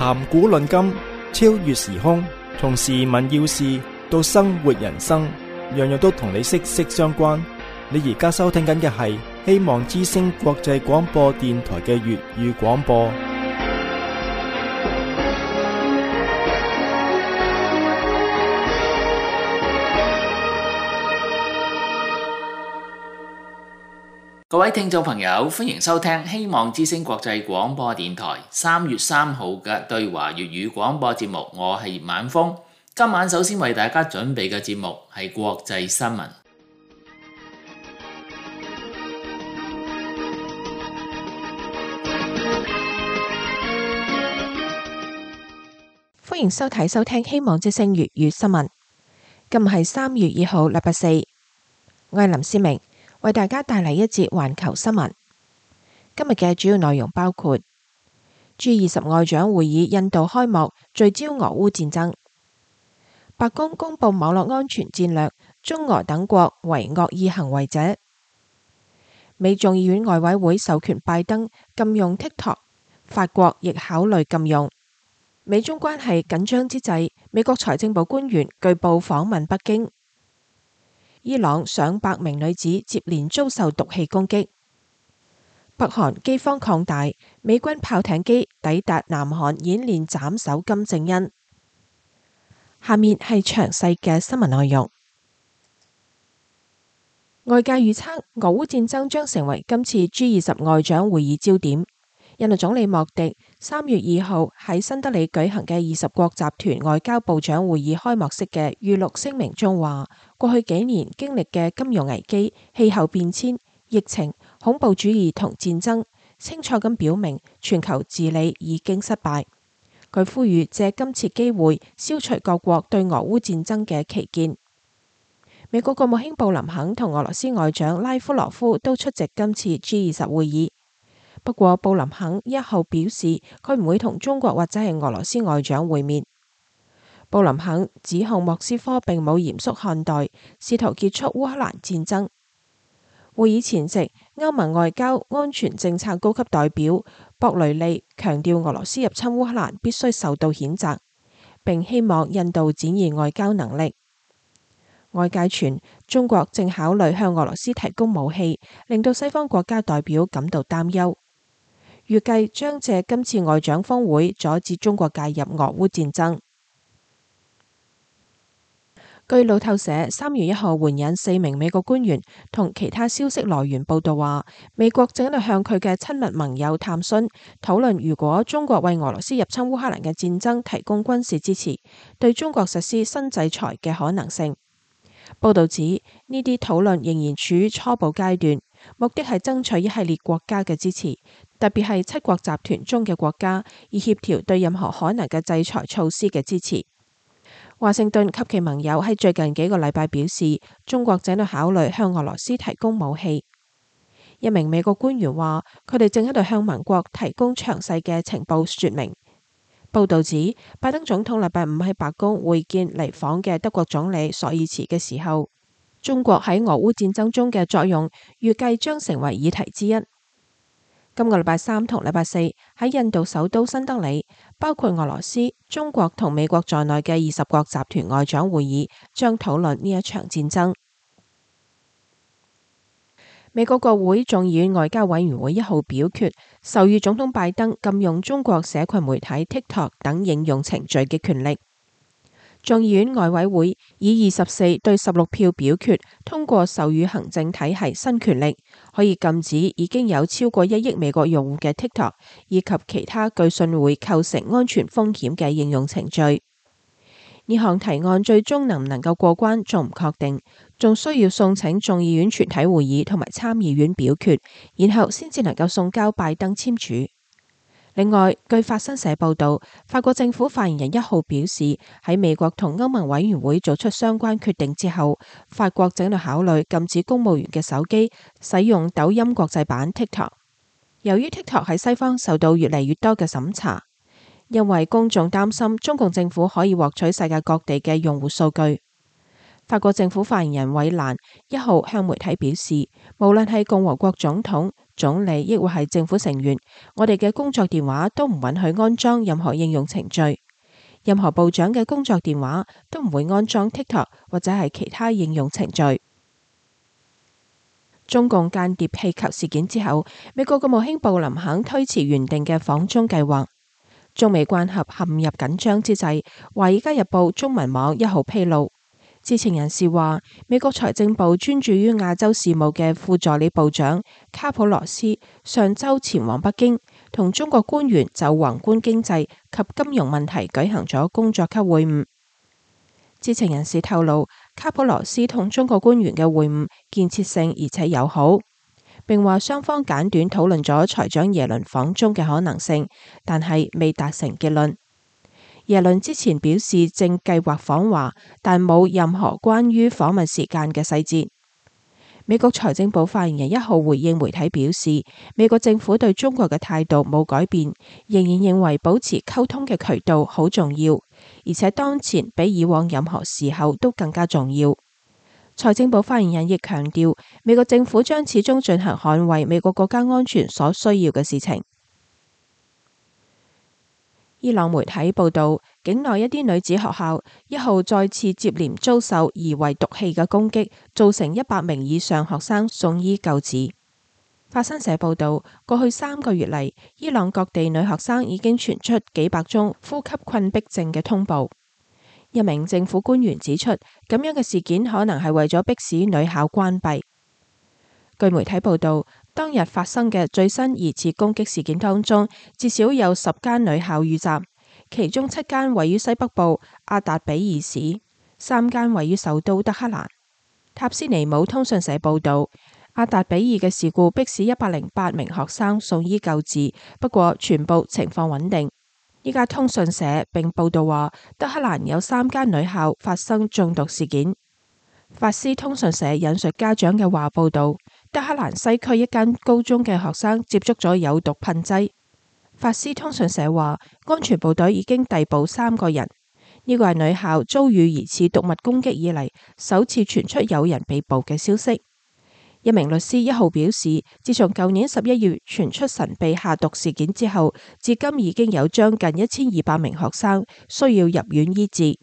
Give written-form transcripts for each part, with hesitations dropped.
談古論今，超越時空，從時聞要事到生活人生，樣樣都同你息息相關。你而家收聽緊嘅係希望之聲國際廣播電台嘅粵語廣播。 各位聽眾朋友，歡迎收聽希望之聲國際廣播電台3月3號嘅對華粵語廣播節目。我係葉晚風，今晚首先為大家準備嘅節目係國際新聞。 歡迎收聽希望之聲粵語新聞。今日係3月2號，禮拜四。我係林思明，為大家帶嚟一節環球新聞。今日嘅主要內容包括 G20 外長會議印度開幕，聚焦俄烏戰爭；白宮公布網絡安全戰略，中俄等國為惡意行為者；美眾議院外委會授權拜登禁用 TikTok， 法國亦考慮禁用。美中關係緊張之際，美國財政部官員據報訪問北京。伊朗上百名女子接連遭受毒氣攻擊。北韓饑荒擴大，美軍炮艇機抵達南韓演練斬首金正恩。下面係詳細嘅新聞內容。外界預測俄烏戰爭將成為今次 G20 外長會議焦點。印度總理莫迪3月2號喺新德里舉行嘅20國集團外交部長會議開幕式嘅預錄聲明中話，過去幾年經歷嘅金融危機、氣候變遷、疫情、恐怖主義同戰爭，清楚咁表明全球治理已經失敗。佢呼籲借今次機會消除各國對俄烏戰爭嘅歧見。美國國務卿布林肯同俄羅斯外長拉夫羅夫都出席今次 G20 會議。不過，布林肯1號表示，佢唔會同中國或者係俄羅斯外長會面。布林肯指控莫斯科並冇嚴肅看待，試圖結束烏克蘭戰爭。會議前夕，歐盟外交安全政策高級代表博雷利強調，俄羅斯入侵烏克蘭必須受到譴責，並希望印度展現外交能力。外界傳中國正考慮向俄羅斯提供武器，令到西方國家代表感到擔憂。預計將借今次外長峰會阻止中國介入俄烏戰爭。據路透社3月1號援引4名美國官員同其他消息來源報道話，美國正喺度向佢嘅親密盟友探詢，討論如果中國為俄羅斯入侵烏克蘭嘅戰爭提供軍事支持，對中國實施新制裁嘅可能性。報道指呢啲討論仍然處於初步階段，目的係爭取一系列國家嘅支持，特別係7國集團中嘅國家，以協調對任何可能嘅制裁措施嘅支持。華盛頓及其盟友喺最近幾個禮拜表示，中國正喺度考慮向俄羅斯提供武器。一名美國官員話，佢哋正喺度向盟國提供詳細嘅情報說明。報道指，拜登總統禮拜5喺白宮會見嚟訪嘅德國總理朔爾茨嘅時候，中國喺俄烏戰爭中嘅作用預計將成為議題之一。今個禮拜3同禮拜4喺印度首都新德里，包括俄羅斯、中國同美國在內嘅20國集團外長會議將討論呢一場戰爭。美國國會眾議院外交委員會1號表決，授予總統拜登禁用中國社群媒體 TikTok 等應用程序嘅權力。眾議院外委會以24對16票表決通過授予行政體系新權力，可以禁止已經有超過1億美國用戶嘅 TikTok 以及其他據信會構成安全風險嘅應用程序。呢項提案最終能唔能夠過關仲唔確定，仲需要送請眾議院全體會議同埋參議院表決，然後先至能夠送交拜登簽署。另外，據法新社報道，法國政府發言人1號表示，喺美國同歐盟委員會做出相關決定之後，法國正喺度考慮禁止公務員嘅手機使用抖音國際版 TikTok。由於 TikTok 喺西方受到越嚟越多嘅審查，因為公眾擔心中共政府可以獲取世界各地嘅用戶數據。法國政府發言人韋蘭1號向媒體表示，無論係共和國總統、 總理亦或係政府成員，我哋嘅工作電話都唔允許安裝任何應用程序。任何部長嘅工作電話都唔會安裝 TikTok 或者係其他應用程序。中共間諜氣球事件之後，美國國務卿布林肯推遲原定嘅訪中計劃。中美關係陷入緊張之際，《華爾街日報》中文網1號披露，知情人士話，美國財政部專注於亞洲事務嘅副助理部長卡普羅斯上週前往北京，同中國官員就宏觀經濟及金融問題舉行咗工作級會晤。知情人士透露，卡普羅斯同中國官員嘅會晤建設性而且友好，並話雙方簡短討論咗財長耶倫訪中嘅可能性，但係未達成結論。耶倫之前表示正計劃訪華，但冇任何關於訪問時間嘅細節。美國財政部發言人1號回應媒體表示，美國政府對中國嘅態度冇改變，仍然認為保持溝通嘅渠道好重要，而且當前比以往任何時候都更加重要。財政部發言人亦強調，美國政府將始終進行捍衛美國國家安全所需要嘅事情。伊朗媒體報道，境內一啲女子學校1號再次接連遭受疑為毒氣嘅攻擊，造成100名以上學生送醫救治。法新社報道，過去3個月嚟，伊朗各地女學生已經傳出幾百宗呼吸困迫症嘅通報。一名政府官員指出，咁樣嘅事件可能係為咗迫使女校關閉。據媒體報道，當日發生嘅最新疑似攻擊事件當中，至少有10間女校遇襲，其中7間位於西北部阿達比爾市，3間位於首都德黑蘭。塔斯尼姆通訊社報道，阿達比爾嘅事故迫使108名學生送醫救治，不過全部情況穩定。依家通訊社並報道話，德黑蘭有3間女校發生中毒事件。法斯通訊社引述家長嘅話報道，德黑蘭西區一間高中嘅學生接觸咗有毒噴劑。法斯通訊社話，安全部隊已經逮捕3個人。呢個係女校遭遇疑似毒物攻擊以嚟首次傳出有人被捕嘅消息。一名律師1號表示，自從舊年11月傳出神秘下毒事件之後，至今已經有將近1200名學生需要入院醫治。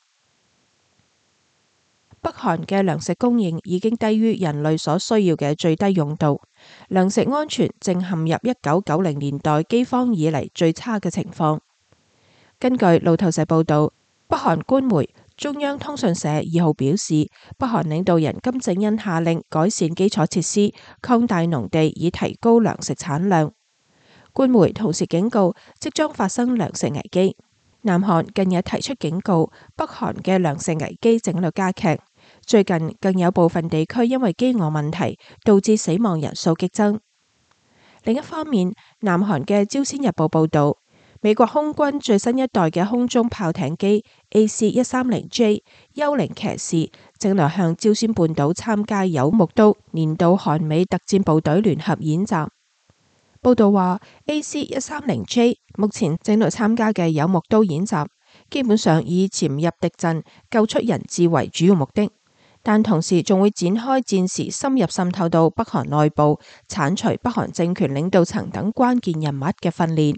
北韓嘅糧食供應已經低於人類所需要嘅最低用度，糧食安全正陷入1990年代饑荒以嚟最差嘅情況。根據路透社報道，北韓官媒中央通訊社2號表示，北韓領導人金正恩下令改善基礎設施，擴大農地以提高糧食產量。官媒同時警告，即將發生糧食危機。南韓近日提出警告，北韓嘅糧食危機正喺度加劇。最近更有部分地區因為飢餓問題導致死亡人數激增。另一方面，南韓嘅朝鮮日報報道，美國空軍最新一代嘅空中炮艇機 AC-130J 幽靈騎士正來向朝鮮半島參加有目標年度韓美特戰部隊聯合演習。報道話 AC-130J 目前正來參加嘅有目標演習，基本上以潛入敵陣救出人質為主要目的，但同時仲會展開戰時深入滲透到北韓內部、剷除北韓政權領導層等關鍵人物嘅訓練。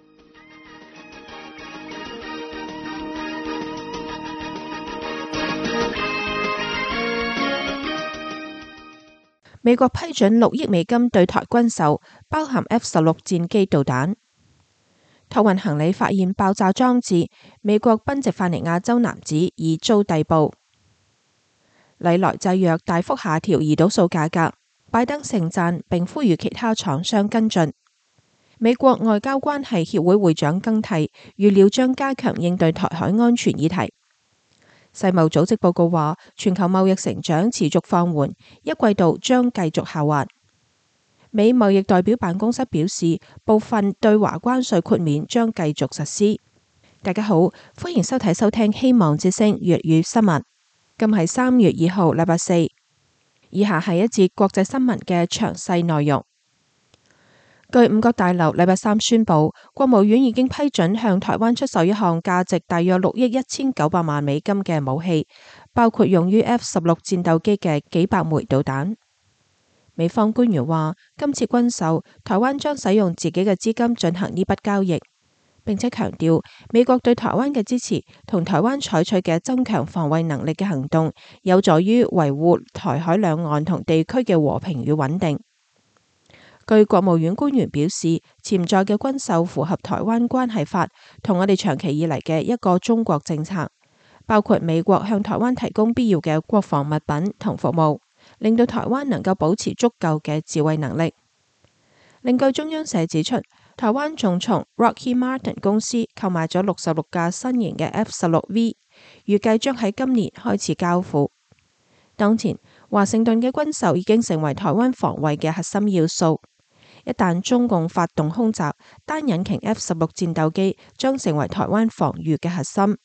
美國批准6億美金對台軍售，包含 F-16戰機導彈。託運行李發現爆炸裝置，美國賓夕法尼亞州男子已遭逮捕。禮來製藥大幅下調胰島素價格，拜登盛讚並呼籲其他廠商跟進。美國外交關係協會會長更替，預料將加強應對台海安全議題。世貿組織報告話，全球貿易成長持續放緩，一季度將繼續下滑。美貿易代表辦公室表示，部分對華關稅豁免將繼續實施。大家好，歡迎收睇收聽希望之聲粵語新聞。今係3月2號禮拜四，以下係一節國際新聞嘅詳細內容。據五角大樓禮拜三宣布，國務院已經批准向台灣出售一項價值大約6億1900萬美金嘅武器，包括用於 F-16戰鬥機嘅幾百枚導彈。 美方官員話，今次軍售，台灣將使用自己嘅資金進行呢筆交易，並且強調美國對台灣嘅支持同台灣採取嘅增強防衛能力嘅行動，有助於維護台海兩岸同地區嘅和平與穩定。據國務院官員表示，潛在嘅軍售符合台灣關係法同我哋長期以嚟嘅一個中國政策，包括美國向台灣提供必要嘅國防物品同服務，令到台灣能夠保持足夠嘅自衛能力。另據中央社指出，台灣仲從 Lockheed Martin 公司購買咗66架新型嘅 F-16V， 預計將喺今年開始交付。當前，華盛頓嘅軍售已經成為台灣防衛嘅核心要素。一旦中共發動空襲，單引擎 F-16戰鬥機將成為台灣防禦嘅核心。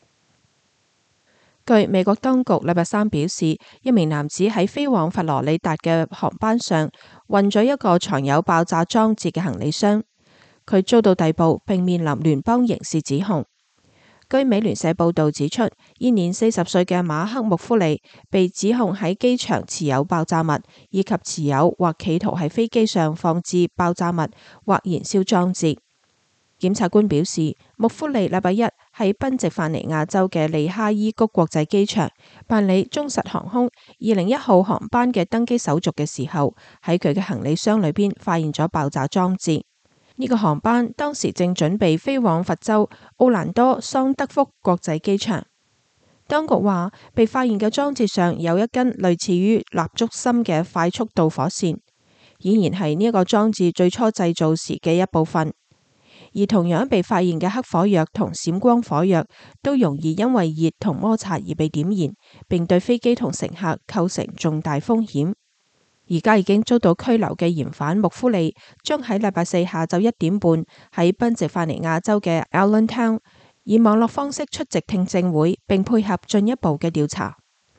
據美國當局禮拜三表示，一名男子喺飛往佛羅里達嘅航班上運咗一個藏有爆炸裝置嘅行李箱，佢遭到逮捕並面臨聯邦刑事指控。據美聯社報道指出，現年40歲嘅馬克穆夫利被指控喺機場持有爆炸物，以及持有或企圖喺飛機上放置爆炸物或燃燒裝置。檢察官表示，穆夫利禮拜一喺賓夕法尼亞州嘅利哈伊谷國際機場辦理中實航空201號航班嘅登機手續嘅時候，喺佢嘅行李箱裏邊發現咗爆炸裝置。呢個航班當時正準備飛往佛州奧蘭多桑德福國際機場。當局話，被發現嘅裝置上有一根類似於蠟燭芯嘅快速導火線，顯然係呢一個裝置最初製造時嘅一部分。而同樣被發現嘅黑火藥同閃光火藥都容易因為熱同摩擦而被點燃，並對飛機同乘客構成重大風險。而家已經遭到拘留嘅嫌犯穆夫利將喺禮拜四下晝1點半喺賓夕法尼亞州嘅 Allentown 以網絡方式出席聽證會，並配合進一步嘅調查。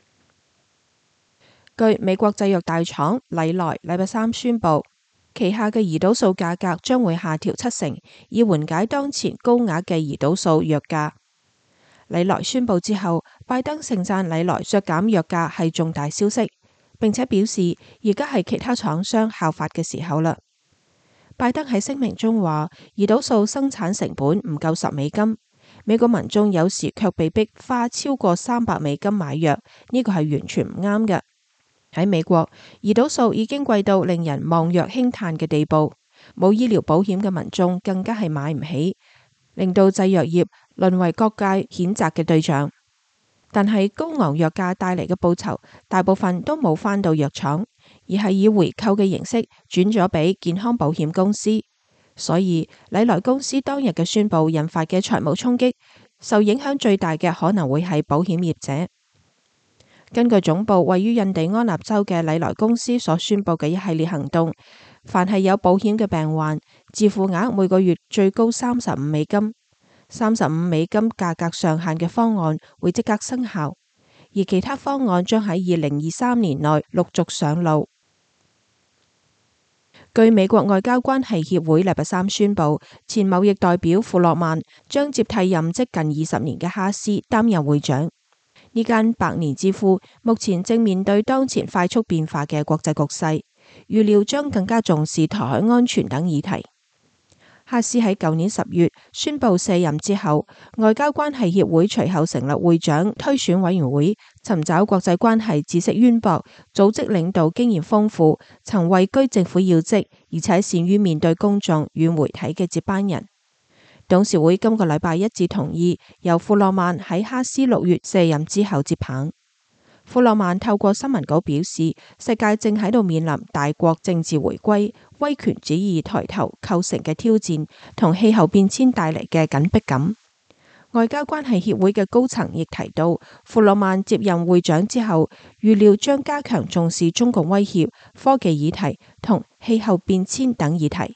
據美國製藥大廠禮來禮拜三宣布，旗下嘅胰島素價格將會下調70%，以緩解當前高額嘅胰島素藥價。禮來宣布之後，拜登盛讚禮來削減藥價係重大消息，並且表示而家係其他廠商效法嘅時候啦。拜登喺聲明中話，胰島素生產成本唔夠$10，美國民眾有時卻被逼花超過$300買藥，呢個係完全唔啱嘅。喺美國，胰島素已經貴到令人望藥興嘆嘅地步，冇醫療保險嘅民眾更加係買唔起，令到製藥業淪為各界譴責嘅對象。但係高昂藥價帶嚟嘅報酬，大部分都冇返到藥廠，而係以回購嘅形式轉咗俾健康保險公司。所以禮來公司當日嘅宣布引發嘅財務衝擊，受影響最大嘅可能會係保險業者。根據總部位於印第安納州嘅禮來公司所宣布嘅一系列行動，凡係有保險嘅病患，自付額每個月最高$35。$35價格上限嘅方案會即刻生效，而其他方案將喺2023年內陸續上路。據美國外交關係協會禮拜三宣布，前貿易代表庫洛曼將接替任職近20年嘅哈斯擔任會長。呢間百年之父目前正面對當前快速變化嘅國際局勢，預料將更加重視台海安全等議題。哈斯喺舊年10月宣布卸任之後，外交關係協會隨後成立會長推選委員會，尋找國際關係知識淵博、組織領導經驗豐富、曾位居政府要職，而且善於面對公眾與媒體嘅接班人。董事會今個禮拜一致同意由庫洛曼喺哈斯6月卸任之後接棒。庫洛曼透過新聞稿表示，世界正喺度面臨大國政治回歸、威權主義抬頭構成嘅挑戰，同氣候變遷帶嚟嘅緊迫感。外交關係協會嘅高層亦提到，庫洛曼接任會長之後，預料將加強重視中共威脅、科技議題同氣候變遷等議題。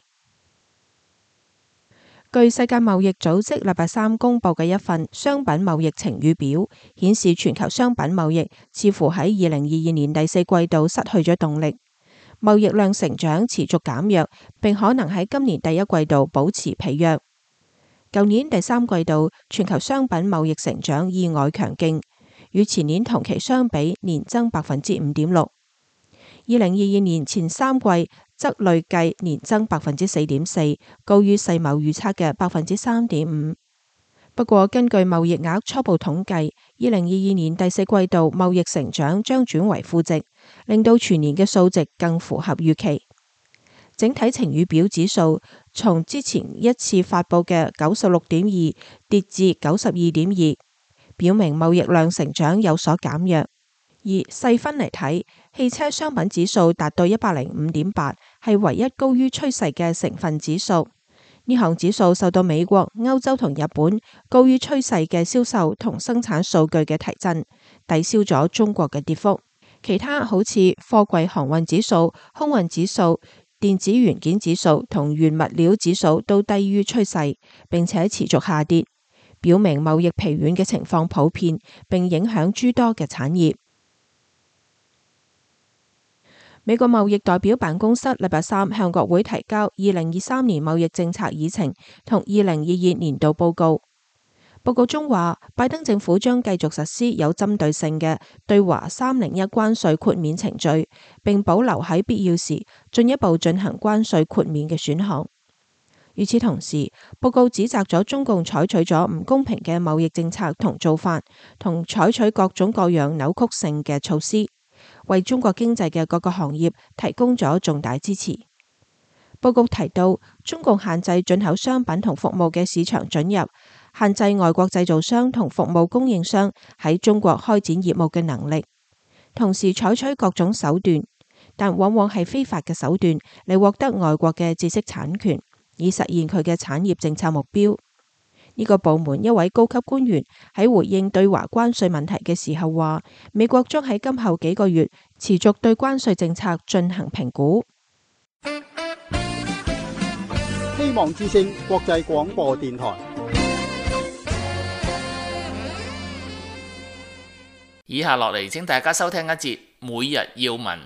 據世界貿易組織禮拜三公布嘅一份商品貿易晴雨表顯示，全球商品貿易似乎喺2022年第4季度失去咗動力，貿易量成長持續減弱，並可能喺今年第一季度保持疲弱。舊年第3季度全球商品貿易成長意外強勁，與前年同期相比年增5.6%。 2022年前3季則累計年增 4.4%， 高於世貿預測嘅 3.5%。不過根據貿易額初步統計，2022年第四季度貿易成長將轉為負值，令到全年嘅數值更符合預期。整體晴雨表指數從之前一次發佈嘅 96.2 跌至 92.2， 表明貿易量成長有所減弱。而細分嚟睇，汽車商品指數達到 105.8， 係唯一高於趨勢嘅成分指數。呢項指數受到美國、歐洲同日本高於趨勢嘅銷售同生產數據嘅提振，抵消咗中國嘅跌幅。其他好似貨櫃航運指數、空運指數、電子元件指數同原物料指數都低於趨勢，並且持續下跌，表明貿易疲軟嘅情況普遍，並影響諸多嘅產業。美國貿易代表辦公室禮拜三向國會提交2023年貿易政策議程同2022年度報告。報告中話，拜登政府將繼續實施有針對性嘅對華301關稅豁免程序，並保留喺必要時進一步進行關稅豁免嘅選項。與此同時，報告指責咗中共採取咗唔公平嘅貿易政策同做法，同採取各種各樣扭曲性嘅措施，為中國經濟嘅各個行業提供咗重大支持。報告提到，中共限制進口商品同服務嘅市場准入，限制外國製造商同服務供應商喺中國開展業務嘅能力，同時採取各種手段，但往往係非法嘅手段嚟獲得外國嘅知識產權，以實現佢嘅產業政策目標。呢個部門一位高級官員喺回應對華關稅問題嘅時候話，美國將喺今後幾個月持續對關稅政策進行評估。 希望之聲國際廣播電台。 以下落嚟，請大家收聽一節每日要聞。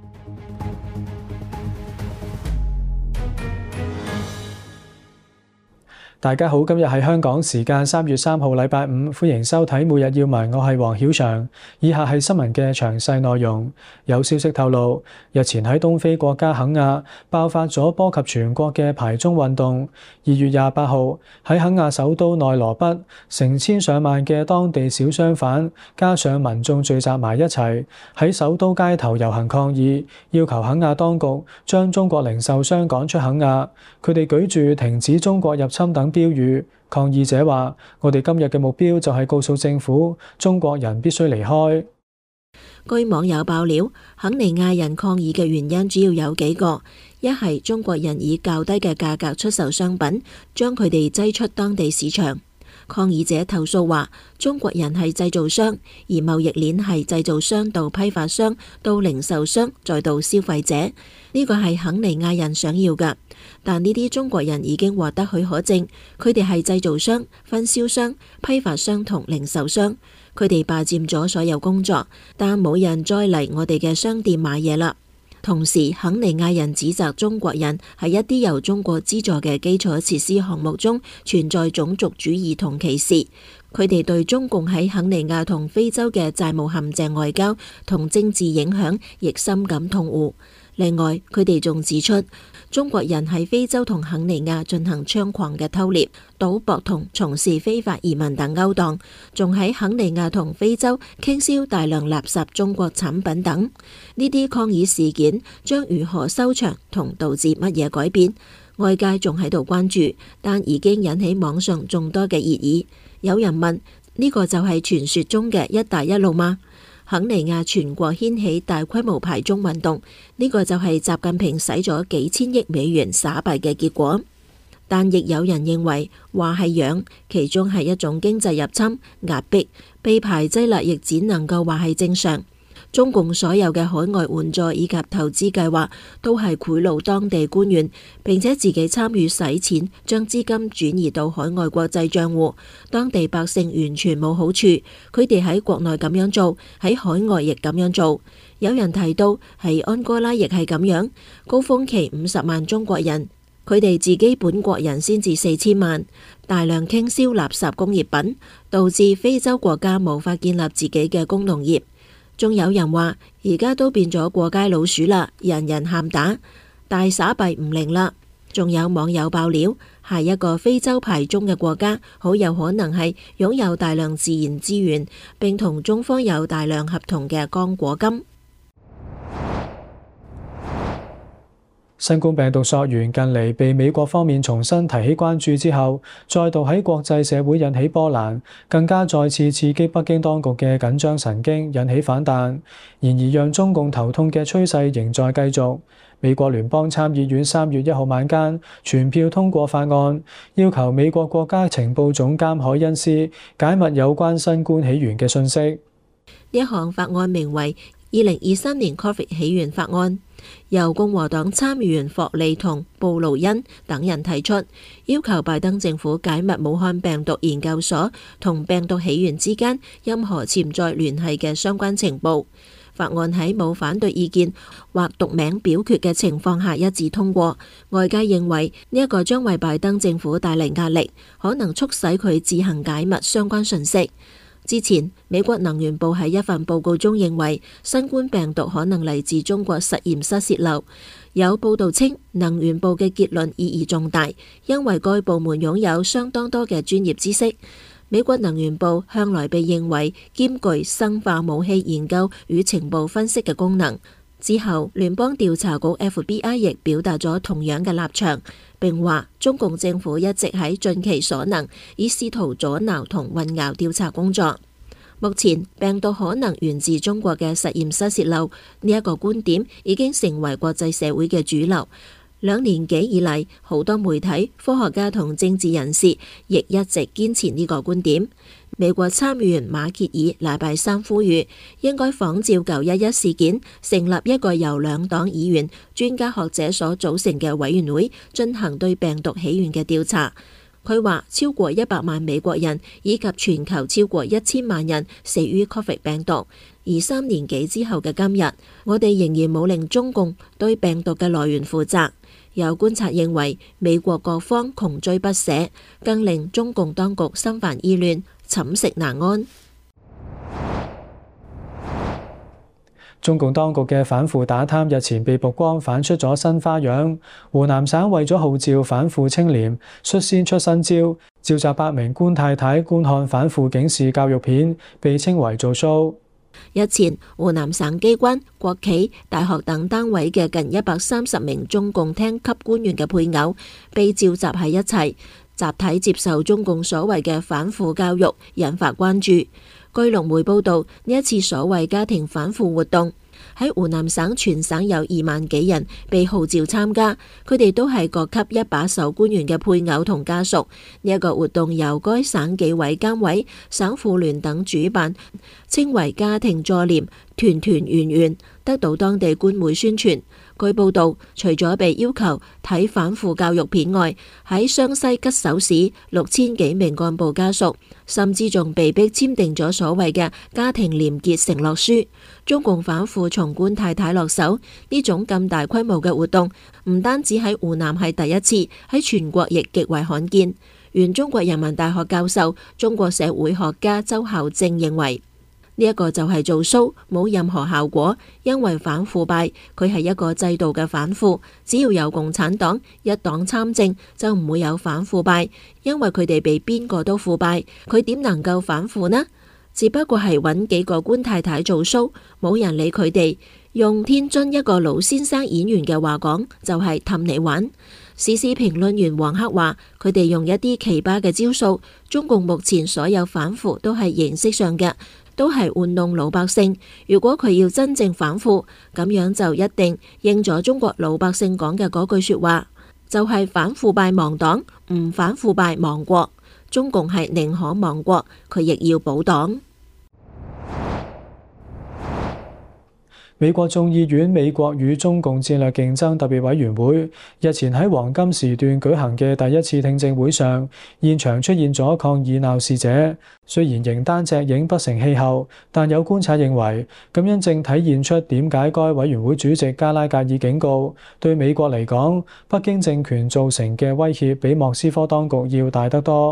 大家好，今日係香港時間3月3號禮拜五，歡迎收睇每日要聞，我係黃曉翔。以下係新聞嘅詳細內容。有消息透露，日前喺東非國家肯亞爆發咗波及全國嘅排中運動。2月28號喺肯亞首都內羅畢，成千上萬嘅當地小商販加上民眾聚集埋一齊，喺首都街頭遊行抗議，要求肯亞當局將中國零售商趕出肯亞。佢哋舉住停止中國入侵等標語。抗議者話：我哋今日嘅目標就係告訴政府，中國人必須離開。 據網友爆料，肯尼亞人抗議嘅原因主要有幾個，一係中國人以較低嘅價格出售商品，將佢哋擠出當地市場。抗議者投訴話，中國人係製造商，而貿易鏈係製造商到批發商到零售商再到消費者，呢個係肯尼亞人想要㗎。但呢啲中國人已經獲得許可證，佢哋係製造商、分銷商、批發商同零售商，佢哋霸佔咗所有工作，但冇人再嚟我哋嘅商店買嘢啦。同時，肯尼亞人指責中國人喺一啲由中國資助嘅基礎設施項目中存在種族主義同歧視，佢哋對中共喺肯尼亞同非洲嘅債務陷阱外交同政治影響亦深感痛惡。另外，佢哋仲指出，中國人喺非洲同肯尼亞進行猖狂嘅偷獵、賭博同從事非法移民等勾當，仲喺肯尼亞同非洲傾銷大量垃圾中國產品等。呢啲抗議事件將如何收場同導致乜嘢改變，外界仲喺度關注，但已經引起網上眾多嘅熱議。有人問：呢個就係傳說中嘅一帶一路嗎？肯尼亞全國掀起大規模排中運動，呢個就係習近平使咗幾千億美元撒幣嘅結果。但亦有人認為話係養，其中係一種經濟入侵、壓迫、被排擠啦，亦只能夠話係正常。中共所有嘅海外援助以及投資計劃都係賄賂當地官員，並且自己參與洗錢，將資金轉移到海外國際賬戶，當地百姓完全冇好處。佢哋喺國內咁樣做，喺海外亦咁樣做。有人提到喺安哥拉亦係咁樣，高峰期50萬中國人，佢哋自己本國人先至4000萬，大量傾銷垃圾工業品，導致非洲國家無法建立自己嘅工農業。 仲有人話而家都變咗過街老鼠啦，人人喊打，大撒幣唔靈啦。仲有網友爆料，下一個非洲排中嘅國家好有可能係擁有大量自然資源，並同中方有大量合同嘅剛果金。 新冠病毒溯源近嚟被美國方面重新提起關注之後，再度喺國際社會引起波瀾，更加再次刺激北京當局嘅緊張神經，引起反彈。然而讓中共頭痛嘅趨勢仍在繼續。美國聯邦參議院3月1號晚間全票通過法案，要求美國國家情報總監海恩斯解密有關新冠起源嘅信息。 呢一項法案名為2023年 Covid 起源法案，由共和黨參議員霍利同布魯恩等人提出，要求拜登政府解密武漢病毒研究所同病毒起源之間任何潛在聯繫嘅相關情報。法案喺冇反對意見或讀名表決嘅情況下一致通過。外界認為呢一個將為拜登政府帶嚟壓力，可能促使佢自行解密相關信息。之前，美國能源部喺一份報告中認為，新冠病毒可能嚟自中國實驗室洩漏。有報道稱，能源部嘅結論意義重大，因為該部門擁有相當多嘅專業知識。美國能源部向來被認為兼具生化武器研究與情報分析嘅功能。之後，聯邦調查局 FBI 亦表達咗同樣嘅立場，並話中共政府一直喺盡其所能，以試圖阻撓同混淆調查工作。目前，病毒可能源自中國嘅實驗室洩漏呢一個觀點已經成為國際社會嘅主流。2年幾以嚟，好多媒體、科學家同政治人士亦一直堅持呢個觀點。美國參議員馬歇爾禮拜3呼籲，應該仿照911事件，成立一個由2黨議員、專家學者所組成嘅委員會，進行對病毒起源嘅調查。佢話超過100萬美國人以及全球超過1000萬人死於 Covid 病毒，而3年幾之後嘅今日，我哋仍然冇令中共對病毒嘅來源負責。有觀察認為，美國各方窮追不捨，更令中共當局心煩意亂、寢食難安。 中共當局嘅反腐打貪日前被曝光，反出咗新花樣。湖南省為咗號召反腐清廉，率先出新招，召集8名官太太觀看反腐警示教育片，被稱為做 show。 日前，湖南省機關、國企、大學等單位嘅近130名中共廳級官員嘅配偶被召集喺一齊，集體接受中共所謂嘅反腐教育，引發關注。據龍媒報道，呢一次所謂家庭反腐活動喺湖南省全省有2萬幾人被號召參加，佢哋都係各級一把手官員嘅配偶同家屬。呢一個活動由該省紀委監委、省婦聯等主辦，稱為家庭助廉，團團圓圓，得到當地官媒宣傳。據報道，除咗被要求睇反腐教育片外，喺湘西吉首市6000幾名幹部家屬，甚至仲被逼簽訂咗所謂嘅家庭廉潔承諾書。中共反腐從官太太落手，呢種咁大規模嘅活動，唔單止喺湖南係第一次，喺全國亦極為罕見。原中國人民大學教授、中國社會學家周孝正認為，呢一個就係做 show，冇任何效果，因為反腐敗佢係一個制度嘅反腐，只要有共產黨一黨參政就唔會有反腐敗，因為佢哋比邊個都腐敗，佢點能夠反腐呢？只不過係揾幾個官太太做 show，冇人理佢哋。用天津一個老先生演員嘅話講，就係氹你玩。時事評論員黃克話，佢哋用一啲奇葩嘅招數，中共目前所有反腐都係形式上嘅，都係玩弄老百姓。如果佢要真正反腐，咁樣就一定應咗中國老百姓講嘅嗰句說話，就係反腐敗亡黨，唔反腐敗亡國。中共係寧可亡國，佢亦要保黨。 美國眾議院美國與中共戰略競爭特別委員會日前喺黃金時段舉行嘅第一次聽證會上，現場出現咗抗議鬧事者。雖然形單隻影不成氣候，但有觀察認為，咁樣正體現出點解該委員會主席加拉格爾警告，對美國嚟講，北京政權造成嘅威脅比莫斯科當局要大得多。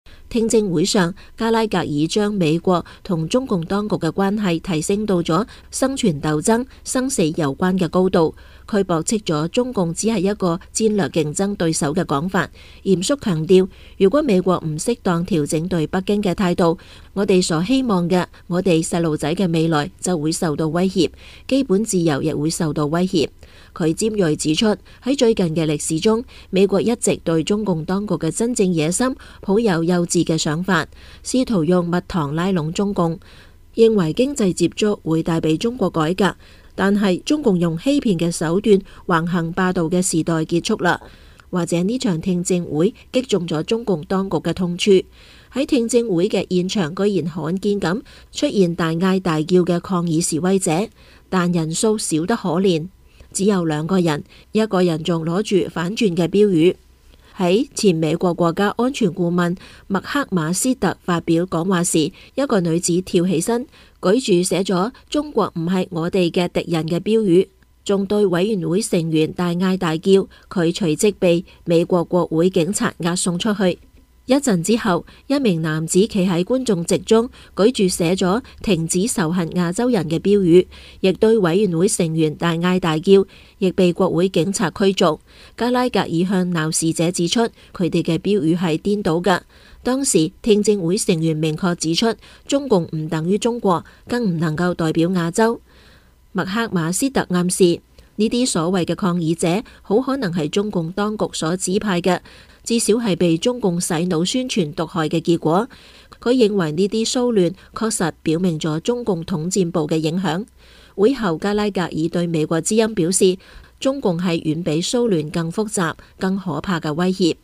聽證會上，加拉格爾將美國同中共當局嘅關係提升到咗生存鬥爭、生死攸關嘅高度。佢駁斥咗中共只係一個戰略競爭對手嘅講法，嚴肅強調，如果美國唔適當調整對北京嘅態度，我哋所希望嘅我哋細路仔嘅未來就會受到威脅，基本自由亦會受到威脅。佢尖銳指出，喺最近嘅歷史中，美國一直對中共當局嘅真正野心抱有幼稚嘅想法，試圖用蜜糖拉攏中共，認為經濟接觸會帶俾中國改革。但係中共用欺騙嘅手段橫行霸道嘅時代結束啦，或者呢場聽證會擊中咗中共當局嘅痛處。喺聽證會嘅現場居然罕見咁出現大嗌大叫嘅抗議示威者，但人數少得可憐，只有2個人，一個人仲攞住反轉嘅標語。喺前美國國家安全顧問麥克馬斯特發表講話時，一個女子跳起身，舉住寫咗中國唔係我哋嘅敵人嘅標語，仲對委員會成員大嗌大叫，佢隨即被美國國會警察押送出去。一陣之後，一名男子企喺觀眾席中，舉住寫咗停止仇恨亞洲人嘅標語，亦對委員會成員大嗌大叫，亦被國會警察驅逐。加拉格爾向鬧事者指出，佢哋嘅標語係顛倒㗎。當時聽證會成員明確指出，中共唔等於中國，更唔能夠代表亞洲。麥克馬斯特暗示，呢啲所謂嘅抗議者，好可能係中共當局所指派嘅，至少係被中共洗腦宣傳毒害嘅結果。佢認為呢啲騷亂確實表明咗中共統戰部嘅影響。會後，加拉格爾對美國之音表示，中共係遠比騷亂更複雜、更可怕嘅威脅。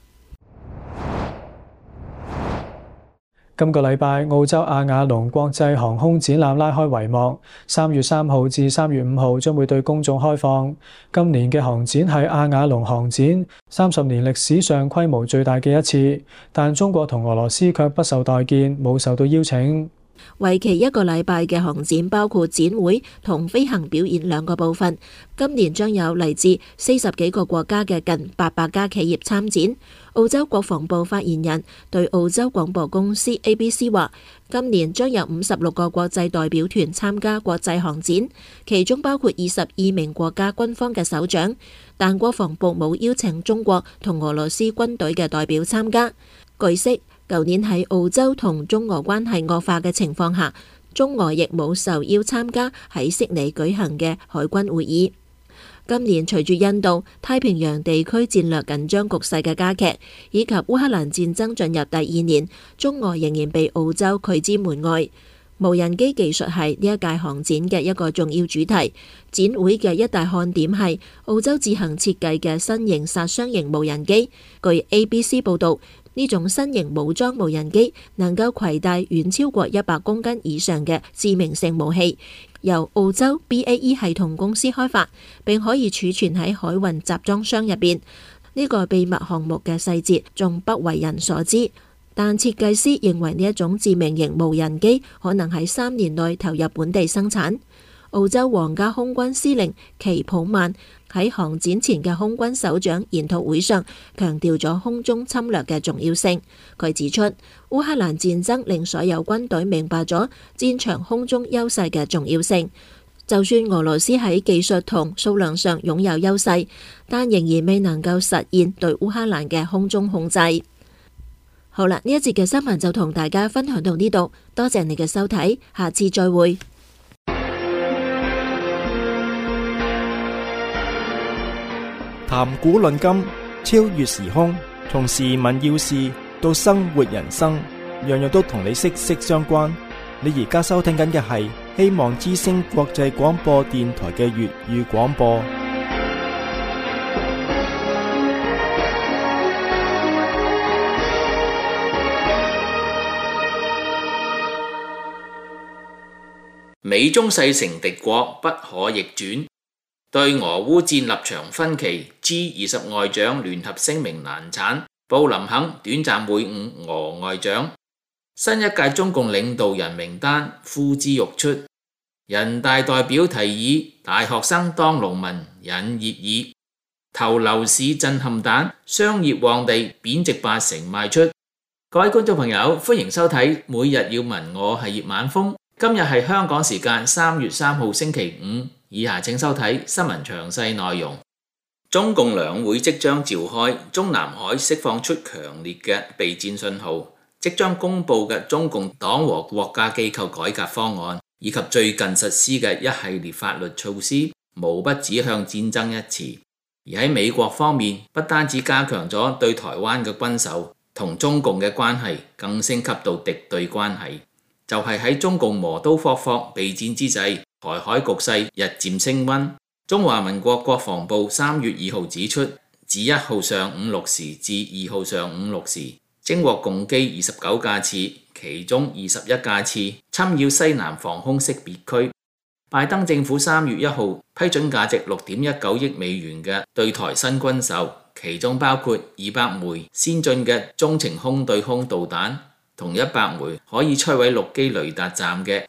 今個禮拜，澳洲阿瓦隆國際航空展覽拉開帷幕，3月3號至3月5號將會對公眾開放。今年嘅航展係阿瓦隆航展30年歷史上規模最大嘅一次，但中國同俄羅斯卻不受待見，冇受到邀請。 為期1個禮拜嘅航展包括展會同飛行表演2個部分。今年將有嚟自40幾個國家嘅近800家企業參展。澳洲國防部發言人對澳洲廣播公司 ABC 話，今年將有56個國際代表團參加國際航展，其中包括22名國家軍方嘅首長，但國防部冇邀請中國同俄羅斯軍隊嘅代表參加。據悉，舊年喺澳洲同中俄關係惡化嘅情況下，中俄亦冇受邀參加喺悉尼舉行嘅海軍會議。今年隨住印度太平洋地區戰略緊張局勢嘅加劇，以及烏克蘭戰爭進入第2年，中俄仍然被澳洲拒之門外。無人機技術係呢一屆航展嘅一個重要主題。展會嘅一大看點係澳洲自行設計嘅新型殺傷型無人機。據 ABC 報導，呢種新型武裝無人機能夠攜帶遠超過100公斤以上嘅致命性武器，由澳洲 BAE 系統公司開發，並可以儲存喺海運集裝箱入邊。呢個秘密項目嘅細節仲不為人所知，但設計師認為呢一種致命型無人機可能喺3年內投入本地生產。澳洲皇家空軍司令奇普曼喺航展前嘅空軍首長研討會上強調咗空中侵略嘅重要性。佢指出，烏克蘭戰爭令所有軍隊明白咗戰場空中優勢嘅重要性。就算俄羅斯喺技術同數量上擁有優勢，但仍然未能夠實現對烏克蘭嘅空中控制。好啦，呢一節嘅新聞就同大家分享到呢度，多謝你嘅收睇，下次再會。 談古論今，超越時空，從時聞要事到生活人生，樣樣都同你息息相關。你而家收聽緊嘅係希望之聲國際廣播電台嘅粵語廣播。 美中勢成敵國不可逆轉。對俄烏戰立場分歧 ，G20 外長聯合聲明難產，布林肯短暫會晤俄外長。新一屆中共領導人名單呼之欲出，人大代表提議大學生當農民引熱議，投樓市震撼彈，商業旺地貶值80賣出。 各位觀眾朋友，歡迎收睇每日要聞，我係葉晚風。今日係香港時間3月3號星期五，以下請收睇新聞詳細內容。中共兩會即將召開，中南海釋放出強烈嘅備戰信號，即將公布嘅中共黨和國家機構改革方案，以及最近實施嘅一系列法律措施，無不指向戰爭一詞。而喺美國方面，不單止加強咗對台灣嘅軍售，同中共嘅關係更升級到敵對關係。就係喺中共磨刀霍霍備戰之際，台海局勢日漸升溫。中華民國國防部3月2號指出，自1號上午6時至2號上午6時，偵獲共機29架次，其中21架次侵擾西南防空識別區。拜登政府3月1號批准價值6.19億美元嘅對台新軍售，其中包括200枚先進嘅中程空對空導彈，同100枚可以摧毀陸基雷達站嘅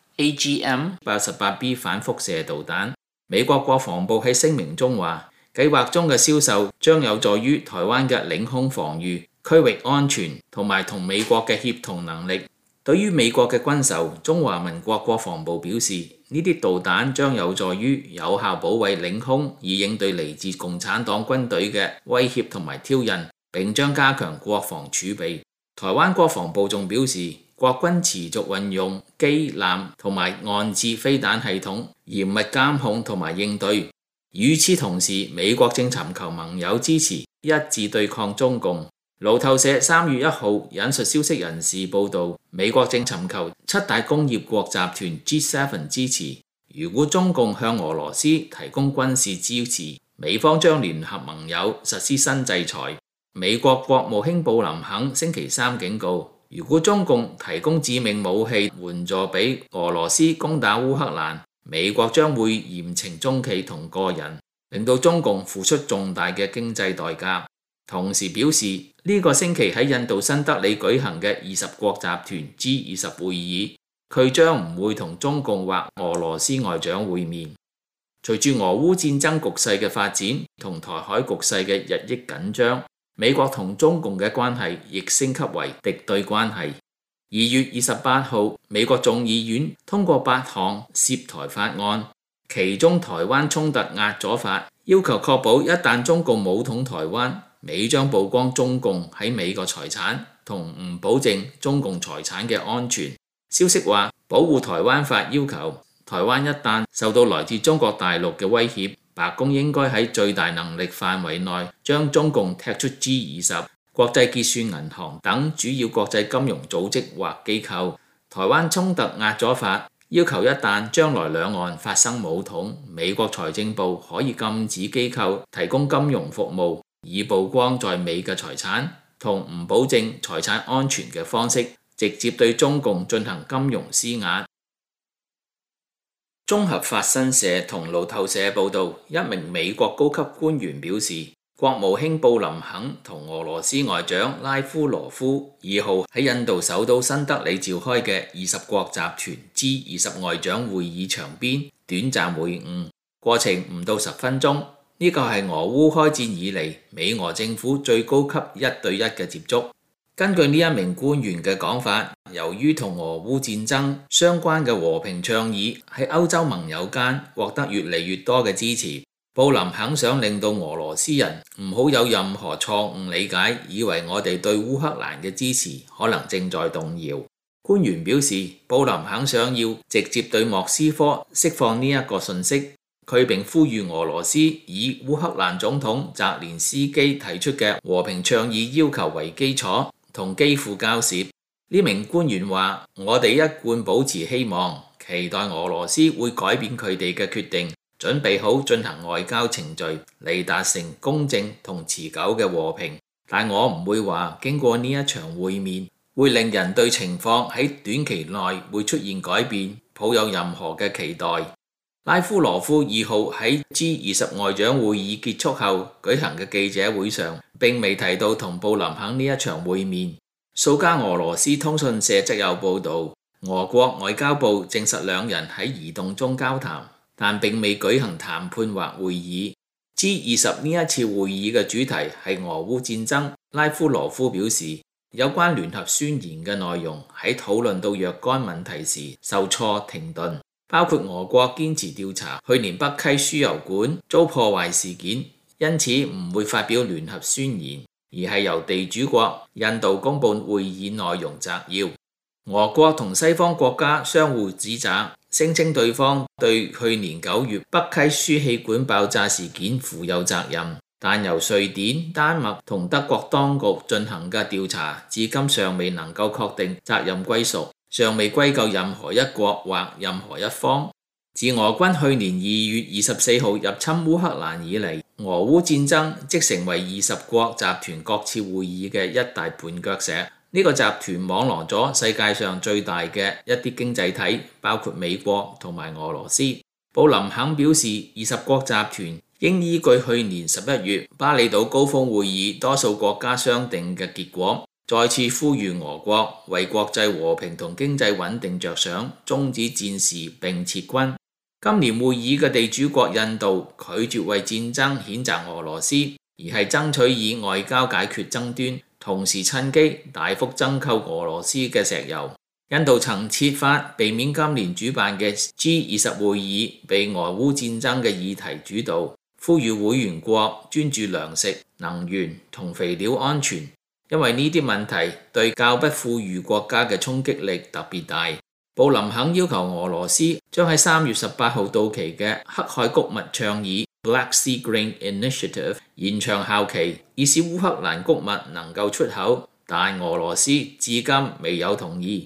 AGM-88B 反輻射導彈。美國國防部喺聲明中話，計劃中嘅銷售將有助於台灣嘅領空防禦、區域安全同埋同美國嘅協同能力。對於美國嘅軍售，中華民國國防部表示，呢啲導彈將有助於有效保衛領空，以應對嚟自共產黨軍隊嘅威脅同埋挑釁，並將加強國防儲備。台灣國防部仲表示，國軍持續運用機艦同埋岸置飛彈系統，嚴密監控同埋應對。與此同時，美國正尋求盟友支持，一致對抗中共。路透社3月1號引述消息人士報道，美國正尋求7大工業國集團 G7 支持。如果中共向俄羅斯提供軍事支持，美方將聯合盟友實施新制裁。美國國務卿布林肯星期3警告，如果中共提供致命武器援助俾俄羅斯攻打烏克蘭，美國將會嚴懲中企同個人，令到中共付出重大嘅經濟代價。同時表示，呢個星期喺印度新德里舉行嘅20國集團 G20 會議，佢將唔會同中共或俄羅斯外長會面。隨住俄烏戰爭局勢嘅發展同台海局勢嘅日益緊張，美國同中共嘅關係亦升級為敵對關係。2月28號，美國眾議院通過8項涉台法案，其中台灣衝突壓阻法要求確保一旦中共武統台灣，美將曝光中共喺美國財產，同唔保證中共財產嘅安全。消息話，保護台灣法要求台灣一旦受到來自中國大陸嘅威脅，白宮應該喺最大能力範圍內將中共踢出 G20、國際結算銀行等主要國際金融組織或機構。台灣衝突壓阻法要求一旦將來兩岸發生武統，美國財政部可以禁止機構提供金融服務，以曝光在美嘅財產，同唔保證財產安全嘅方式，直接對中共進行金融施壓。綜合法新社同路透社報道，一名美國高級官員表示，國務卿布林肯同俄羅斯外長拉夫羅夫2號喺印度首都新德里召開嘅20國集團 G20 外長會議場邊短暫會晤，過程唔到10分鐘。呢個係俄烏開戰以嚟美俄政府最高級1對1嘅接觸。根據呢一名官員嘅講法，由於同俄烏戰爭相關嘅和平倡議喺歐洲盟友間獲得越嚟越多嘅支持，布林肯想令到俄羅斯人唔好有任何錯誤理解，以為我哋對烏克蘭嘅支持可能正在動搖。官員表示，布林肯想要直接對莫斯科釋放呢一個訊息。佢並呼籲俄羅斯以烏克蘭總統澤連斯基提出嘅和平倡議要求為基礎，同基輔交涉。呢名官員話：我哋一貫保持希望，期待俄羅斯會改變佢哋嘅決定，準備好進行外交程序嚟達成公正同持久嘅和平。但我唔會話經過呢一場會面會令人對情況喺短期內會出現改變抱有任何嘅期待。拉夫羅夫2號喺 G20 外長會議結束後舉行嘅記者會上，並未提到同布林肯呢一場會面。數家俄羅斯通訊社則有報道，俄國外交部證實兩人喺移動中交談，但並未舉行談判或會議。G20 呢一次會議嘅主題係俄烏戰爭。拉夫羅夫表示， 有關聯合宣言嘅內容喺討論到若干問題時受挫停頓，包括俄國堅持調查去年北溪輸油管遭破壞事件，因此唔會發表聯合宣言，而係由地主國印度公佈會議內容摘要。俄國同西方國家相互指責，聲稱對方對去年9月北溪輸氣管爆炸事件負有責任，但由瑞典、丹麥同德國當局進行嘅調查，至今尚未能夠確定責任歸屬，尚未歸咎任何一國或任何一方。自俄軍去年2月24號入侵烏克蘭以嚟，俄烏戰爭即成為20國集團各次會議嘅一大絆腳石。呢個集團網羅咗世界上最大嘅一啲經濟體，包括美國同埋俄羅斯。布林肯表示，20國集團應依據去年11月巴厘島高峰會議多數國家商定嘅結果，再次呼籲俄國為國際和平同經濟穩定着想，終止戰事並撤軍。今年會議嘅地主國印度拒絕為戰爭譴責俄羅斯，而係爭取以外交解決爭端，同時趁機大幅增購俄羅斯嘅石油。印度曾設法避免今年主辦嘅 G20 會議被俄烏戰爭嘅議題主導，呼籲會員國專注糧食、能源同肥料安全，因為呢啲問題對較不富裕國家嘅衝擊力特別大。布林肯要求俄羅斯將喺3月18號到期嘅黑海穀物倡議 Black Sea Grain Initiative 延長效期，以使烏克蘭穀物能夠出口，但俄羅斯至今未有同意。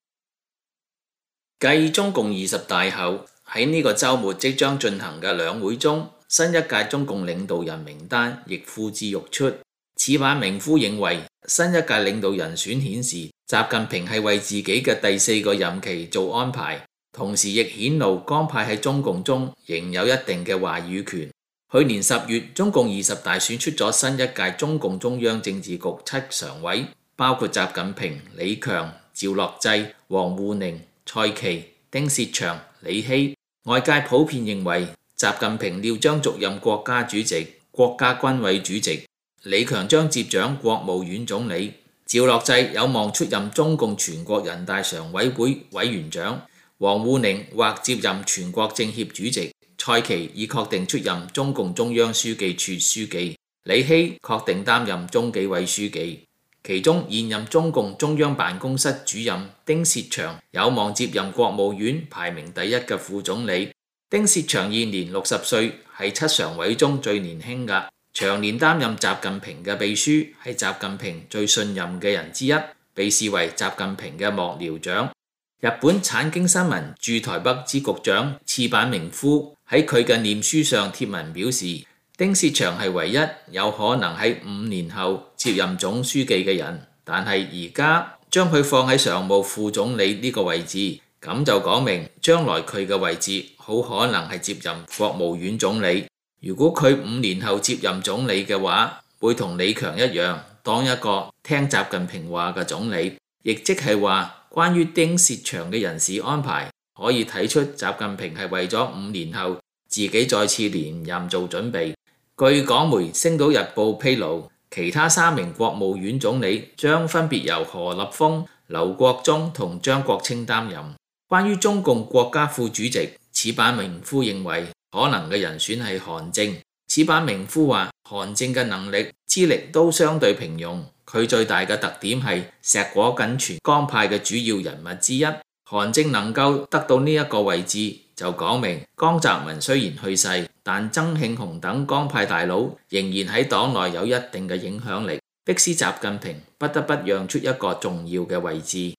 繼中共20大後，喺呢個週末即將進行嘅兩會中，新一屆中共領導人名單亦呼之欲出。矢板明夫認為，新一屆領導人選顯示習近平係為自己嘅第4個任期做安排，同時亦顯露江派喺中共中仍有一定嘅話語權。去年10月，中共20大選出咗新一屆中共中央政治局7常委，包括習近平、李強、趙樂際、王滬寧、蔡奇、丁薛祥、李希。外界普遍認為習近平料將續任國家主席、國家軍委主席，李強將接掌國務院總理，趙樂際有望出任中共全國人大常委會委員長，王滬寧或接任全國政協主席，蔡奇已確定出任中共中央書記處書記，李希確定擔任中紀委書記。其中現任中共中央辦公室主任丁薛祥有望接任國務院排名第1嘅副總理。丁薛祥現年60歲，係7常委中最年輕嘅，長年擔任習近平嘅秘書，係習近平最信任嘅人之一，被視為習近平嘅幕僚長。日本產經新聞駐台北支局長矢板明夫喺佢嘅臉書上貼文表示，丁薛祥係唯一有可能喺5年後接任總書記嘅人，但係而家將佢放喺常務副總理呢個位置，咁就講明將來佢嘅位置好可能係接任國務院總理。如果佢5年後接任總理嘅話，會同李強一樣當一個聽習近平話嘅總理，亦即係話關於丁薛祥嘅人事安排，可以睇出習近平係為咗5年後自己再次連任做準備。據港媒《星島日報》披露，其他3名國務院總理將分別由何立峰、劉國中同張國清擔任。關於中共國家副主席，矢板明夫認為可能嘅人選係韓正。矢板明夫話，韓正嘅能力、資歷都相對平庸，佢最大嘅特點係碩果僅存江派嘅主要人物之一。韓正能夠得到呢一個位置，就講明江澤民雖然去世，但曾慶紅等江派大佬仍然喺黨內有一定嘅影響力，迫使習近平不得不讓出一個重要嘅位置。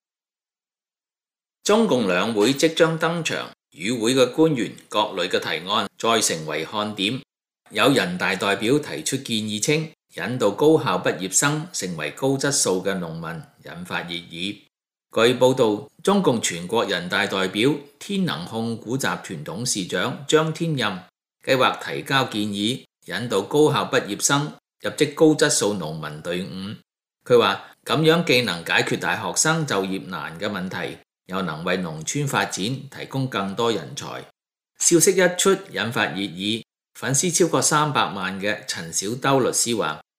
中共兩會即將登場，與會嘅官員各類嘅提案再成為看點。有人大代表提出建議稱，引導高校畢業生成為高質素嘅農民，引發熱議。據報道，中共全國人大代表天能控股集團董事長張天任計劃提交建議，引導高校畢業生入職高質素農民隊伍。佢話咁樣既能解決大學生就業難嘅問題，又能為農村發展提供更多人才。消息一出，引發熱議。粉絲超過300萬嘅陳小兜律師話，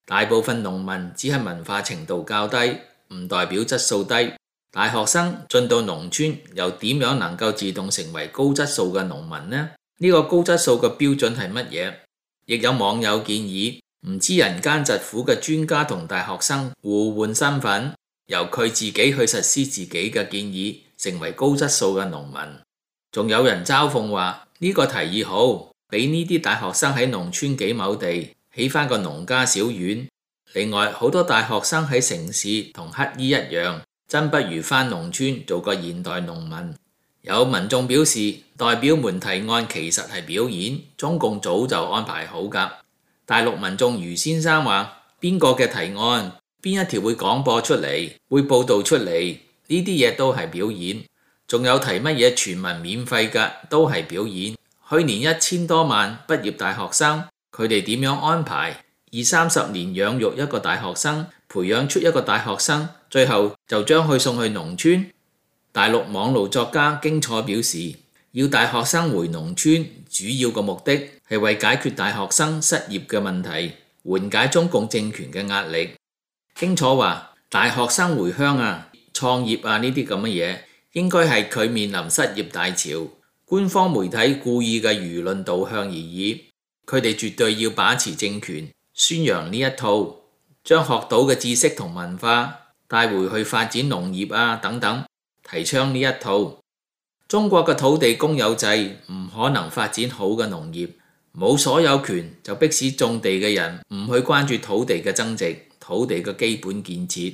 大部分農民只係文化程度較低，唔代表質素低。大學生進到農村，又點樣能夠自動成為高質素嘅農民呢？呢個高質素嘅標準係乜嘢？亦有網友建議，唔知人間疾苦嘅專家同大學生互換身份，由佢自己去實施自己嘅建議，成為高質素嘅農民。仲有人嘲諷話呢個提議好，俾呢啲大學生喺農村幾畝地起返個農家小院。另外，好多大學生喺城市同乞兒一樣，真不如返農村做個現代農民。有民眾表示，代表們提案其實係表演，中共早就安排好㗎。大陸民眾余先生話：邊個嘅提案，邊一條會廣播出嚟，會報導出嚟，呢啲嘢都係表演。仲有提乜嘢全民免費㗎，都係表演。去年1000多萬畢業大學生，佢哋點樣安排？20-30年養育一個大學生，培養出一個大學生，最後就將佢送去農村。大陸網絡作家荊楚表示，要大學生回農村，主要嘅目的係為解決大學生失業嘅問題，緩解中共政權嘅壓力。荊楚話：大學生回鄉啊、創業啊呢啲咁嘅嘢，應該係佢面臨失業大潮，官方媒體故意嘅輿論導向而已。佢哋絕對要把持政權，宣揚呢一套，將學到嘅知識同文化帶回去發展農業啊等等，提倡呢一套。中國嘅土地公有制唔可能發展好嘅農業，冇所有權就迫使種地嘅人唔去關注土地嘅增值、土地嘅基本建設。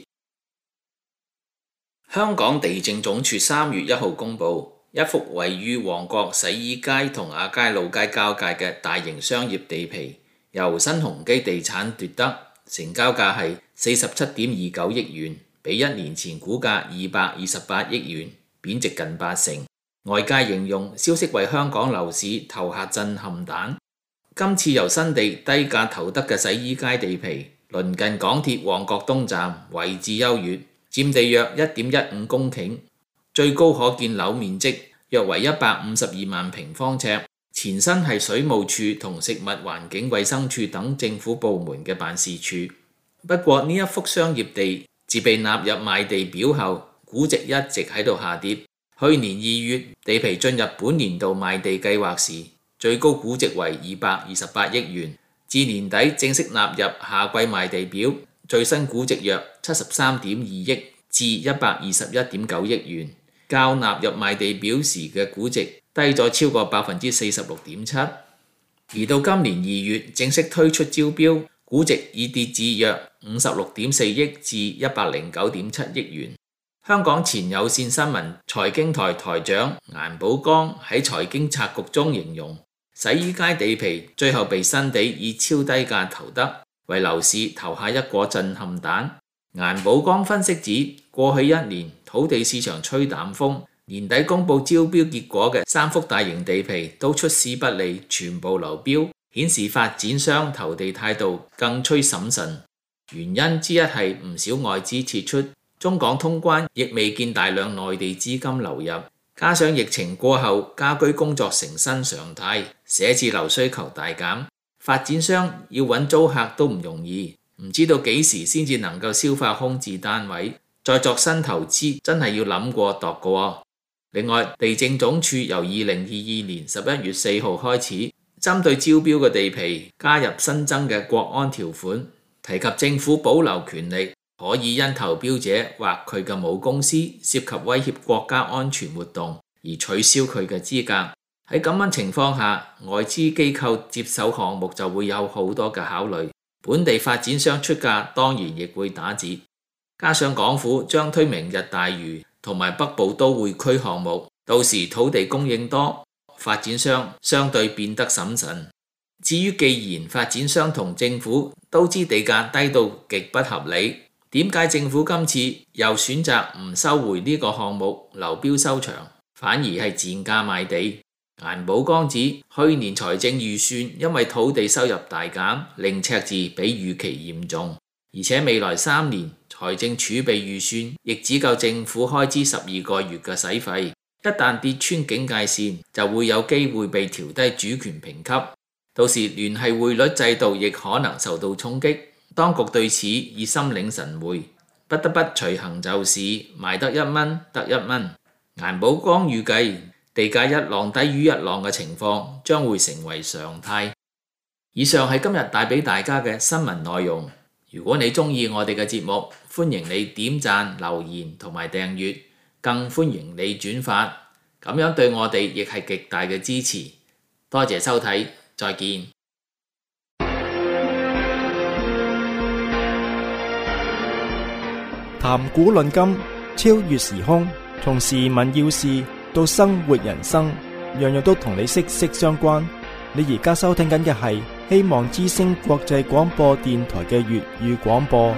香港地政總署3月1號公佈，一幅位於旺角洗衣街同亞皆老街交界嘅大型商業地皮，由新鴻基地產奪得，成交價係47.29億元，比1年前股價228億元貶值近80%。外界形容消息為香港樓市投下震撼彈。今次由新地低價投得嘅洗衣街地皮，鄰近港鐵旺角東站，位置優越，佔地約1.15公頃，最高可建樓面積約為152萬平方尺，前身係水務署同食物環境衛生署等政府部門嘅辦事處。不過呢一幅商業地自被納入賣地表後，估值一直喺度下跌。去年2月地皮進入本年度賣地計劃時，最高估值為228億元，至年底正式納入夏季賣地表，最新估值約73.2億至121.9億元，較納入賣地表時嘅估值低咗超過46.7%。而到今年2月正式推出招標，估值已跌至約56.4億至109.7億元。香港前有線新聞財經台台長顏寶剛喺財經策局中形容，洗衣街地皮最後被新地以超低價投得，為樓市投下一顆震撼彈。顏寶剛分析指，過去1年土地市場吹淡風，年底公佈招標結果嘅3幅大型地皮都出師不利，全部流標，顯示發展商投地態度更趨審慎。原因之一係唔少外資撤出，中港通關亦未見大量內地資金流入，加上疫情過後家居工作成新常態，寫字樓需求大減，發展商要揾租客都唔容易，唔知道幾時先至能夠消化空置單位，再作新投資真係要諗過度過。另外，地政總署由2022年11月4號開始，針對招標嘅地皮加入新增嘅國安條款，提及政府保留權力，可以因投標者或佢嘅母公司涉及威脅國家安全活動而取消佢嘅資格。喺咁樣情況下，外資機構接手項目就會有好多嘅考慮，本地發展商出價當然亦會打折。加上港府將推明日大嶼同埋北部都會區項目，到時土地供應多，發展商相對變得審慎。至於既然發展商同政府都知地價低到極不合理，點解政府今次又選擇唔收回呢個項目流標收場，反而係賤價賣地？顏寶剛指，去年財政預算因為土地收入大減，令赤字比預期嚴重，而且未來3年財政儲備預算亦只夠政府開支12個月嘅使費，一旦跌穿警戒線，就會有機會被調低主權評級，到時聯繫匯率制度亦可能受到衝擊。 當局對此已心領神會，不得不隨行就市，賣得1蚊得1蚊。顏寶剛預計地價一浪低於一浪嘅情況將會成為常態。以上係今日帶俾大家嘅新聞內容。如果你鍾意我哋嘅節目，歡迎你點讚、留言同埋訂閱，更歡迎你轉發，咁樣對我哋亦係極大嘅支持。多謝收睇，再見。 談古論今，超越時空，從時聞要事到生活人生，樣樣都同你息息相關。你而家收聽緊嘅係希望之聲國際廣播電台嘅粵語廣播。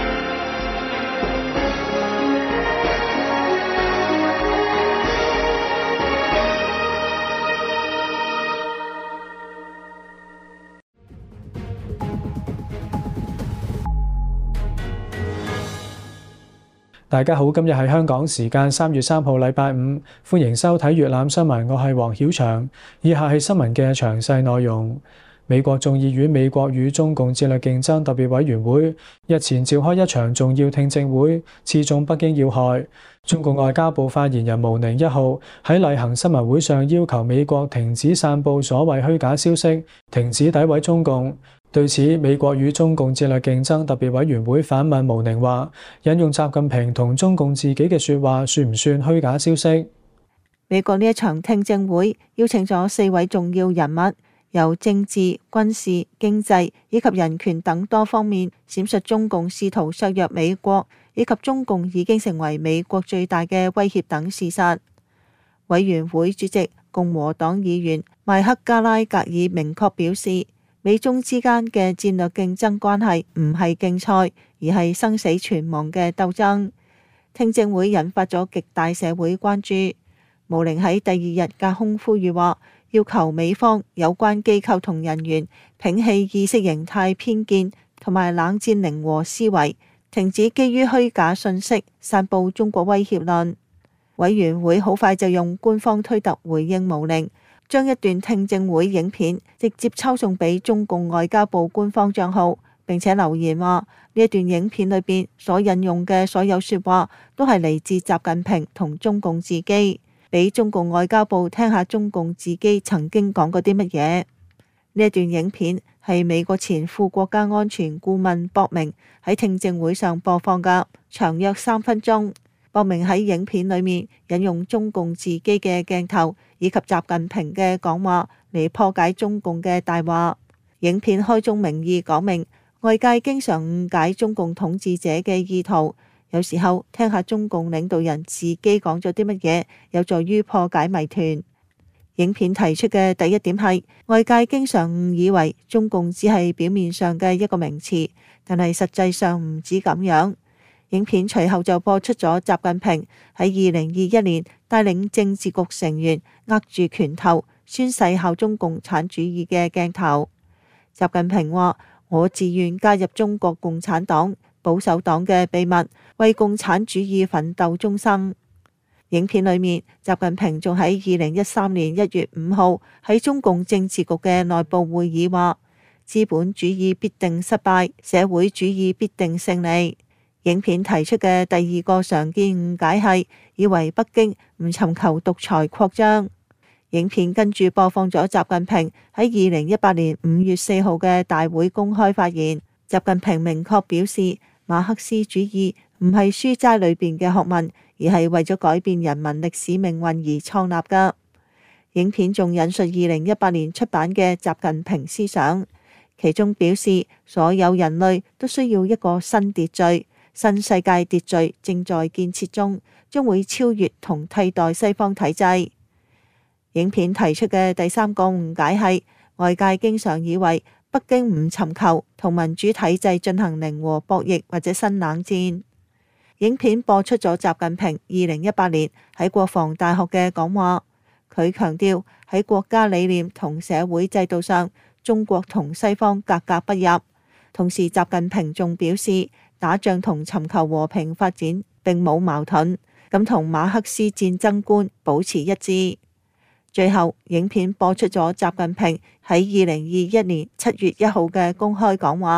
大家好，今日係香港時間3月3號禮拜五，歡迎收睇粵覽新聞，我係黃曉翔。以下係新聞嘅詳細內容。美國眾議院美國與中共戰略競爭特別委員會日前召開一場重要聽證會，刺中北京要害。中共外交部發言人毛寧1號喺例行新聞會上要求美國停止散佈所謂虛假消息，停止詆毀中共。對此，美國與中共戰略競爭特別委員會反問毛寧話，引用習近平同中共自己嘅說話算唔算虛假消息？ 美國呢一場聽證會邀請咗4位重要人物，由政治、軍事、經濟以及人權等多方面闡述中共試圖削弱美國，以及中共已經成為美國最大嘅威脅等事實。委員會主席共和黨議員邁克加拉格爾明確表示，美中之間嘅戰略競爭關係唔係競賽，而係生死存亡嘅鬥爭。聽證會引發咗極大社會關注。毛寧喺第2日隔空呼籲話，要求美方有關機構同人員摒棄意識形態偏見同埋冷戰零和思維，停止基於虛假信息散佈中國威脅論。委員會好快就用官方推特回應毛寧，將一段聽證會影片直接抄送俾中共外交部官方賬號，並且留言話呢一段影片裏邊所引用嘅所有說話都係嚟自習近平同中共自己，俾中共外交部聽下中共自己曾經講過啲乜嘢。呢一段影片係美國前副國家安全顧問博明喺聽證會上播放㗎，長約3分鐘。博明喺影片裏面引用中共自己嘅鏡頭以及習近平嘅講話嚟破解中共嘅大話。影片開宗明義講明，外界經常誤解中共統治者嘅意圖，有時候聽下中共領導人自己講咗啲乜嘢，有助於破解謎團。影片提出嘅第一點係，外界經常誤以為中共只係表面上嘅一個名詞，但係實際上唔止咁樣。影片隨後就播出咗習近平喺2021年帶領政治局成員握住拳頭宣誓效忠共產主義嘅鏡頭。習近平話：我自願加入中國共產黨保守黨嘅秘密，為共產主義奮鬥終生。影片裏面，習近平仲喺2013年1月5號喺中共政治局嘅內部會議話：資本主義必定失敗，社會主義必定勝利。影片提出嘅第2個常見誤解係以為北京唔尋求獨裁擴張。影片跟住播放咗習近平喺2018年5月4號嘅大會公開發言。習近平明確表示，馬克思主義唔係書齋裏邊嘅學問，而係為咗改變人民歷史命運而創立㗎。影片仲引述2018年出版嘅習近平思想，其中表示所有人類都需要一個新秩序。新世界秩序正在建設中，將會超越同替代西方體制。影片提出嘅第3個誤解係，外界經常以為北京唔尋求同民主體制進行零和博弈或者新冷戰。影片播出咗習近平2018年喺國防大學嘅講話，佢強調喺國家理念同社會制度上，中國同西方格格不入。同時，習近平仲表示，打仗同尋求和平發展並冇矛盾，咁同馬克思戰爭觀保持一致。最後，影片播出咗習近平喺2021年7月1號嘅公開講話。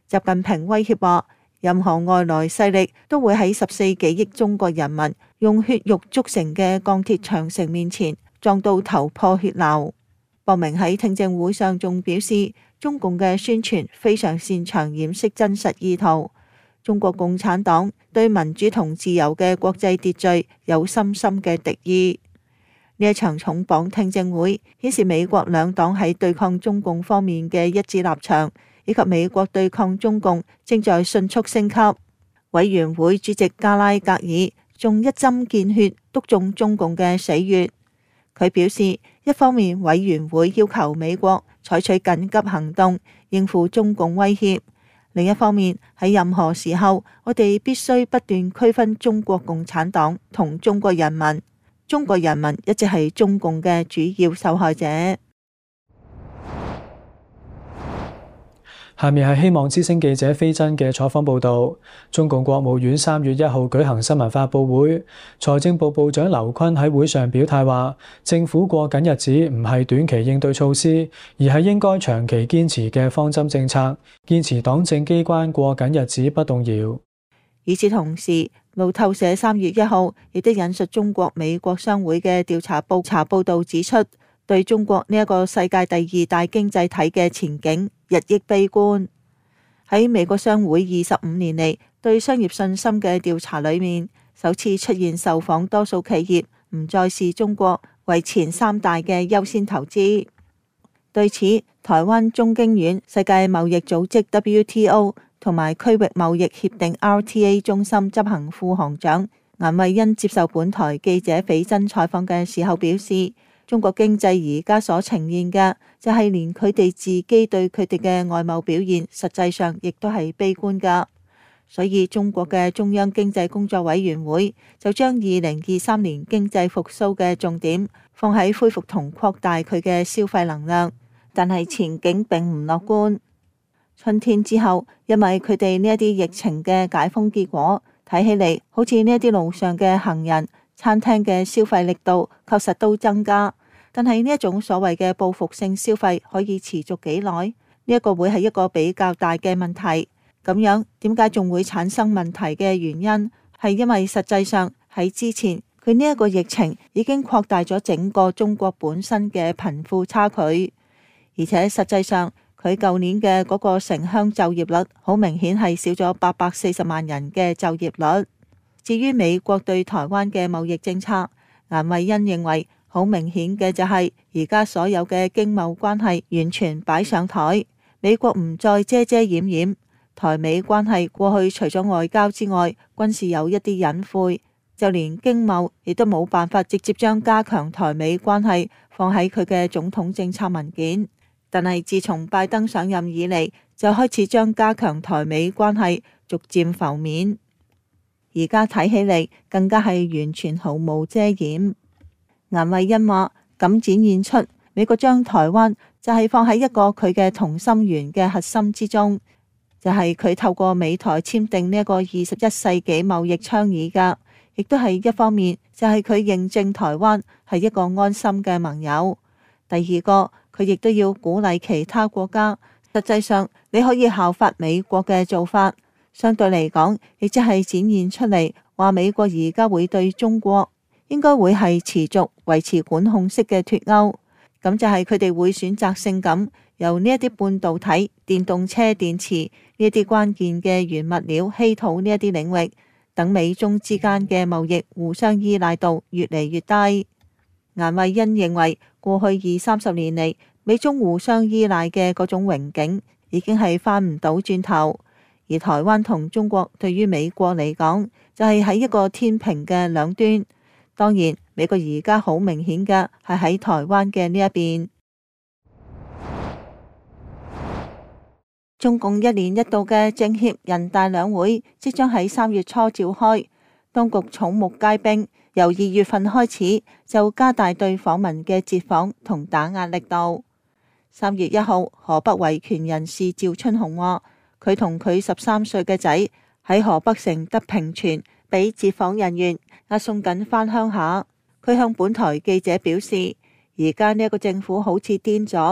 習近平威脅話，任何外來勢力都會喺14幾億中國人民用血肉築成嘅鋼鐵長城面前撞到頭破血流。博明喺聽證會上仲表示，中共嘅宣傳非常擅長掩飾真實意圖。中國共產黨對民主同自由嘅國際秩序有深深嘅敵意。呢一場重磅聽證會顯示美國兩黨喺對抗中共方面嘅一致立場，以及美國對抗中共正在迅速升級。委員會主席加拉格爾仲一針見血篤中中共嘅死穴。佢表示，一方面委員會要求美國採取緊急行動應付中共威脅，另一方面喺任何時候，我哋必須不斷區分中國共產黨同中國人民。中國人民一直係中共嘅主要受害者。 下面係希望之聲記者飛真嘅採訪報導。中共國務院3月1號舉行新聞發佈會，財政部部長劉昆喺會上表態話，政府過緊日子唔係短期應對措施，而係應該長期堅持嘅方針政策，堅持黨政機關過緊日子不動搖。 與此同時，路透社3月1號亦都引述中國美國商會嘅調查報導指出，對中國呢一個世界第2大經濟體嘅前景日益悲觀。喺美國商會25年嚟對商業信心嘅調查裏面，首次出現受訪多數企業唔再視中國為前3大嘅優先投資。對此，台灣中經院世界貿易組織 WTO 同埋區域貿易協定 RTA 中心執行副行長顏惠恩接受本台記者斐真採訪嘅時候表示，中國經濟而家所呈現嘅就係連佢哋自己對佢哋嘅外貿表現實際上亦都係悲觀㗎。所以中國嘅中央經濟工作委員會就將2023年經濟復甦嘅重點放喺恢復同擴大佢嘅消費能量，但係前景並唔樂觀。春天之後，因為佢哋呢一啲疫情嘅解封結果，睇起嚟好似呢一啲路上嘅行人、餐廳嘅消費力度確實都增加，但係呢一種所謂嘅報復性消費可以持續幾耐？呢一個會係一個比較大嘅問題。咁樣點解仲會產生問題嘅原因，係因為實際上喺之前佢呢一個疫情已經擴大咗整個中國本身嘅貧富差距，而且實際上佢舊年嘅嗰個城鄉就業率好明顯係少咗840萬人嘅就業率。至於美國對台灣嘅貿易政策，顏惠恩認為好明顯嘅就係而家所有嘅經貿關係完全擺上台，美國唔再遮遮掩掩。台美關係過去除咗外交之外，軍事有一啲隱晦，就連經貿亦都冇辦法直接將加強台美關係放喺佢嘅總統政策文件。但係自從拜登上任以嚟，就開始將加強台美關係逐漸浮面。而家睇起嚟更加係完全毫無遮掩。顏惠恩話，咁展現出美國將台灣就係放喺一個佢嘅同心圓嘅核心之中。就係佢透過美台簽訂呢一個21世紀貿易倡議㗎，亦都係一方面就係佢認證台灣係一個安心嘅盟友。第二個，佢亦都要鼓勵其他國家，實際上你可以效法美國嘅做法，相對嚟講，亦即係展現出嚟話美國而家會對中國應該會係持續維持管控式嘅脫鈎，咁就係佢哋會選擇性咁由呢一啲半導體、電動車電池呢一啲關鍵嘅原物料稀土呢一啲領域，等美中之間嘅貿易互相依賴度越嚟越低。顏惠恩認為，過去20-30年嚟，美中互相依賴嘅嗰種榮景已經係翻唔到轉頭，而台灣同中國對於美國嚟講，就係喺一個天平嘅兩端。當然，美國而家好明顯嘅係喺台灣嘅呢一邊。中共1年1度嘅政協人大兩會即將喺3月初召開，當局草木皆兵，由2月份開始就加大對訪民嘅截訪同打壓力度。3月1號，河北維權人士趙春紅話，佢同佢13歲嘅仔喺河北省德平縣俾截訪人員押送緊返鄉下。佢向本台記者表示，而家呢一個政府好似癲咗，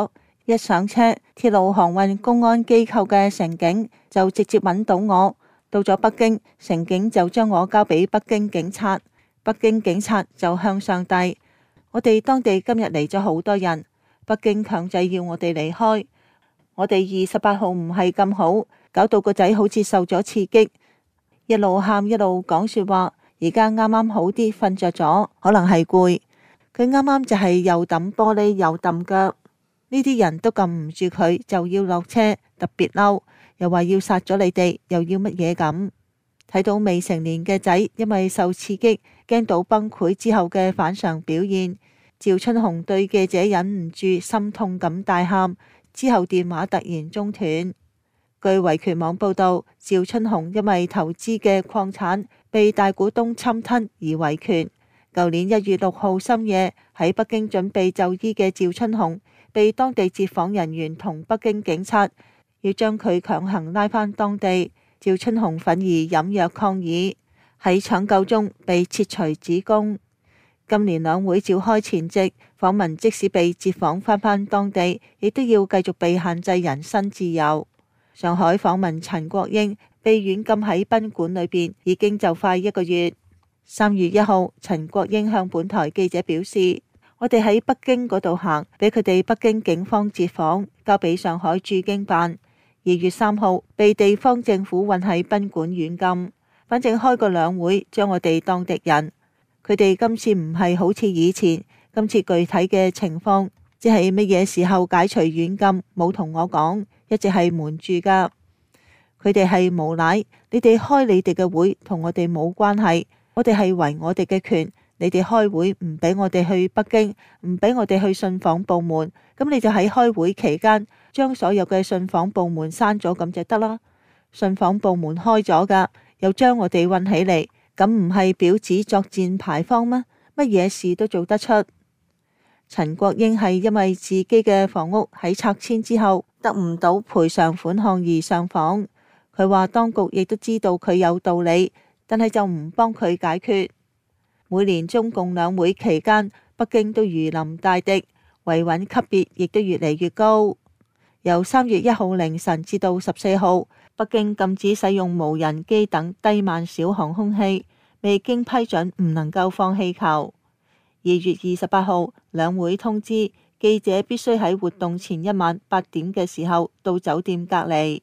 一上車，鐵路航運公安機構嘅乘警就直接揾到我。到咗北京，乘警就將我交俾北京警察，北京警察就向上遞。我哋當地今日嚟咗好多人，北京強制要我哋離開。我哋28號唔係咁好，搞到個仔好似受咗刺激，一路喊一路講說話。而家啱啱好啲，瞓着咗，可能係攰。佢啱啱就係又抌玻璃又抌腳，呢啲人都撳唔住佢，就要落車，特別嬲，又話要殺咗你哋，又要乜嘢咁。睇到未成年嘅仔因為受刺激驚到崩潰之後嘅反常表現，趙春紅對記者忍唔住心痛咁大喊，之後電話突然中斷。據維權網報道，趙春紅因為投資嘅礦產被大股東侵吞而維權。舊年1月6號深夜喺北京準備就醫嘅趙春紅，被當地接訪人員同北京警察要將佢強行拉返當地。趙春紅憤而飲藥抗議，喺搶救中被切除子宮。今年兩會召開前夕，訪民即使被接訪返當地，亦都要繼續被限制人身自由。上海訪民陳國英被軟禁喺賓館裏邊，已經就快1個月。3月1號，陳國英向本台記者表示：我哋喺北京嗰度行，俾佢哋北京警方截訪，交俾上海駐京辦。2月3號，被地方政府運喺賓館軟禁。反正開個兩會，將我哋當敵人。佢哋今次唔係好似以前，今次具體嘅情況，即係乜嘢時候解除軟禁，冇同我講，一直係瞞住噶。佢哋係無賴，你哋開你哋嘅會，同我哋冇關係。我哋係為我哋嘅權，你哋開會唔俾我哋去北京，唔俾我哋去信訪部門，咁你就喺開會期間將所有嘅信訪部門刪咗，咁就得啦。信訪部門開咗噶，又將我哋運起嚟，咁唔係婊子作戰牌坊咩？乜嘢事都做得出。陳國英係因為自己嘅房屋喺拆遷之後得唔到賠償款項而上訪。佢話當局亦都知道佢有道理，但係就唔幫佢解決。每年中共兩會期間，北京都如臨大敵，維穩級別亦都越嚟越高。由3月1號凌晨至到14號，北京禁止使用無人機等低慢小航空器，未經批准唔能夠放氣球。2月28號，兩會通知記者必須喺活動前一晚8點嘅時候到酒店隔離。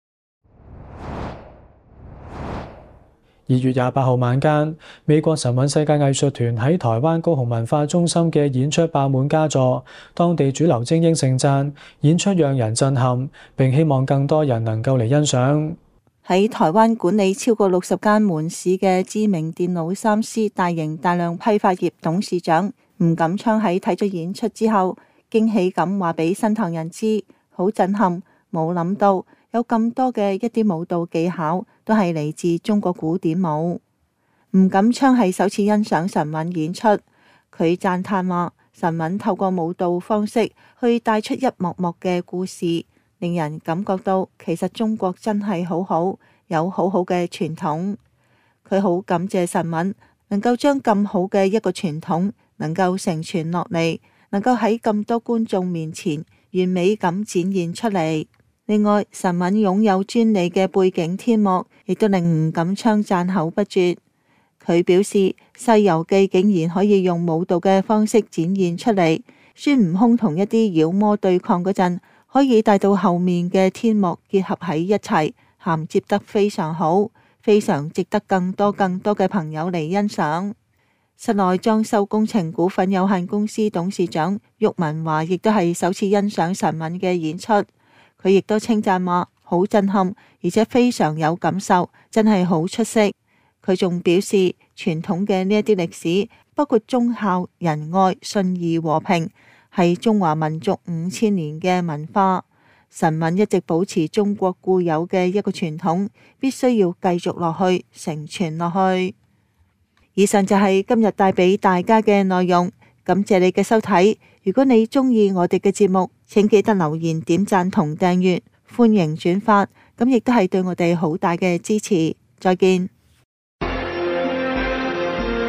2月28號晚間，美國神韻世界藝術團喺台灣高雄文化中心嘅演出爆滿嘉座，當地主流精英盛讚演出讓人震撼，並希望更多人能夠嚟欣賞。 喺台灣管理超過60間門市嘅知名電腦3C 大型大量批發業董事長吳錦昌喺睇咗演出之後，驚喜咁話俾新唐人知，好震撼，冇諗到有咁多嘅一啲舞蹈技巧都係嚟自中國古典舞。吳錦昌係首次欣賞神韻演出，佢讚嘆話神韻透過舞蹈方式去帶出一幕幕嘅故事，令人感覺到其實中國真係好好，有好好嘅傳統。佢好感謝神韻能夠將咁好嘅一個傳統能夠承傳落嚟，能夠喺咁多觀眾面前完美咁展現出嚟。另外，神韻擁有專利嘅背景天幕，亦都令吳錦昌讚口不絕。佢表示《西遊記》竟然可以用舞蹈嘅方式展現出嚟，孫悟空同一啲妖魔對抗嗰陣，可以帶到後面嘅天幕結合喺一齊，銜接得非常好，非常值得更多嘅朋友嚟欣賞。室內裝修工程股份有限公司董事長郁文華亦都係首次欣賞神韻嘅演出。佢亦都稱讚話好震撼，而且非常有感受，真係好出色。佢仲表示傳統嘅呢一啲歷史，包括忠孝仁愛信義和平，係中華民族5000年嘅文化。神韻一直保持中國固有嘅一個傳統，必須要繼續落去，承傳落去。以上就係今日帶俾大家嘅內容，感謝你嘅收睇。如果你鍾意我哋嘅節目，請記得留言、點讚同訂閱，歡迎轉發，咁亦都係對我哋好大嘅支持。再見。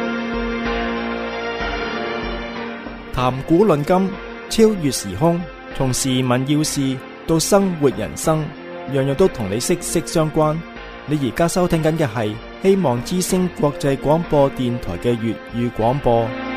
談古論今，超越時空， 從時聞要事到生活人生，樣樣都同你息息相關。你而家收聽緊嘅係希望之聲國際廣播電台嘅粵語廣播。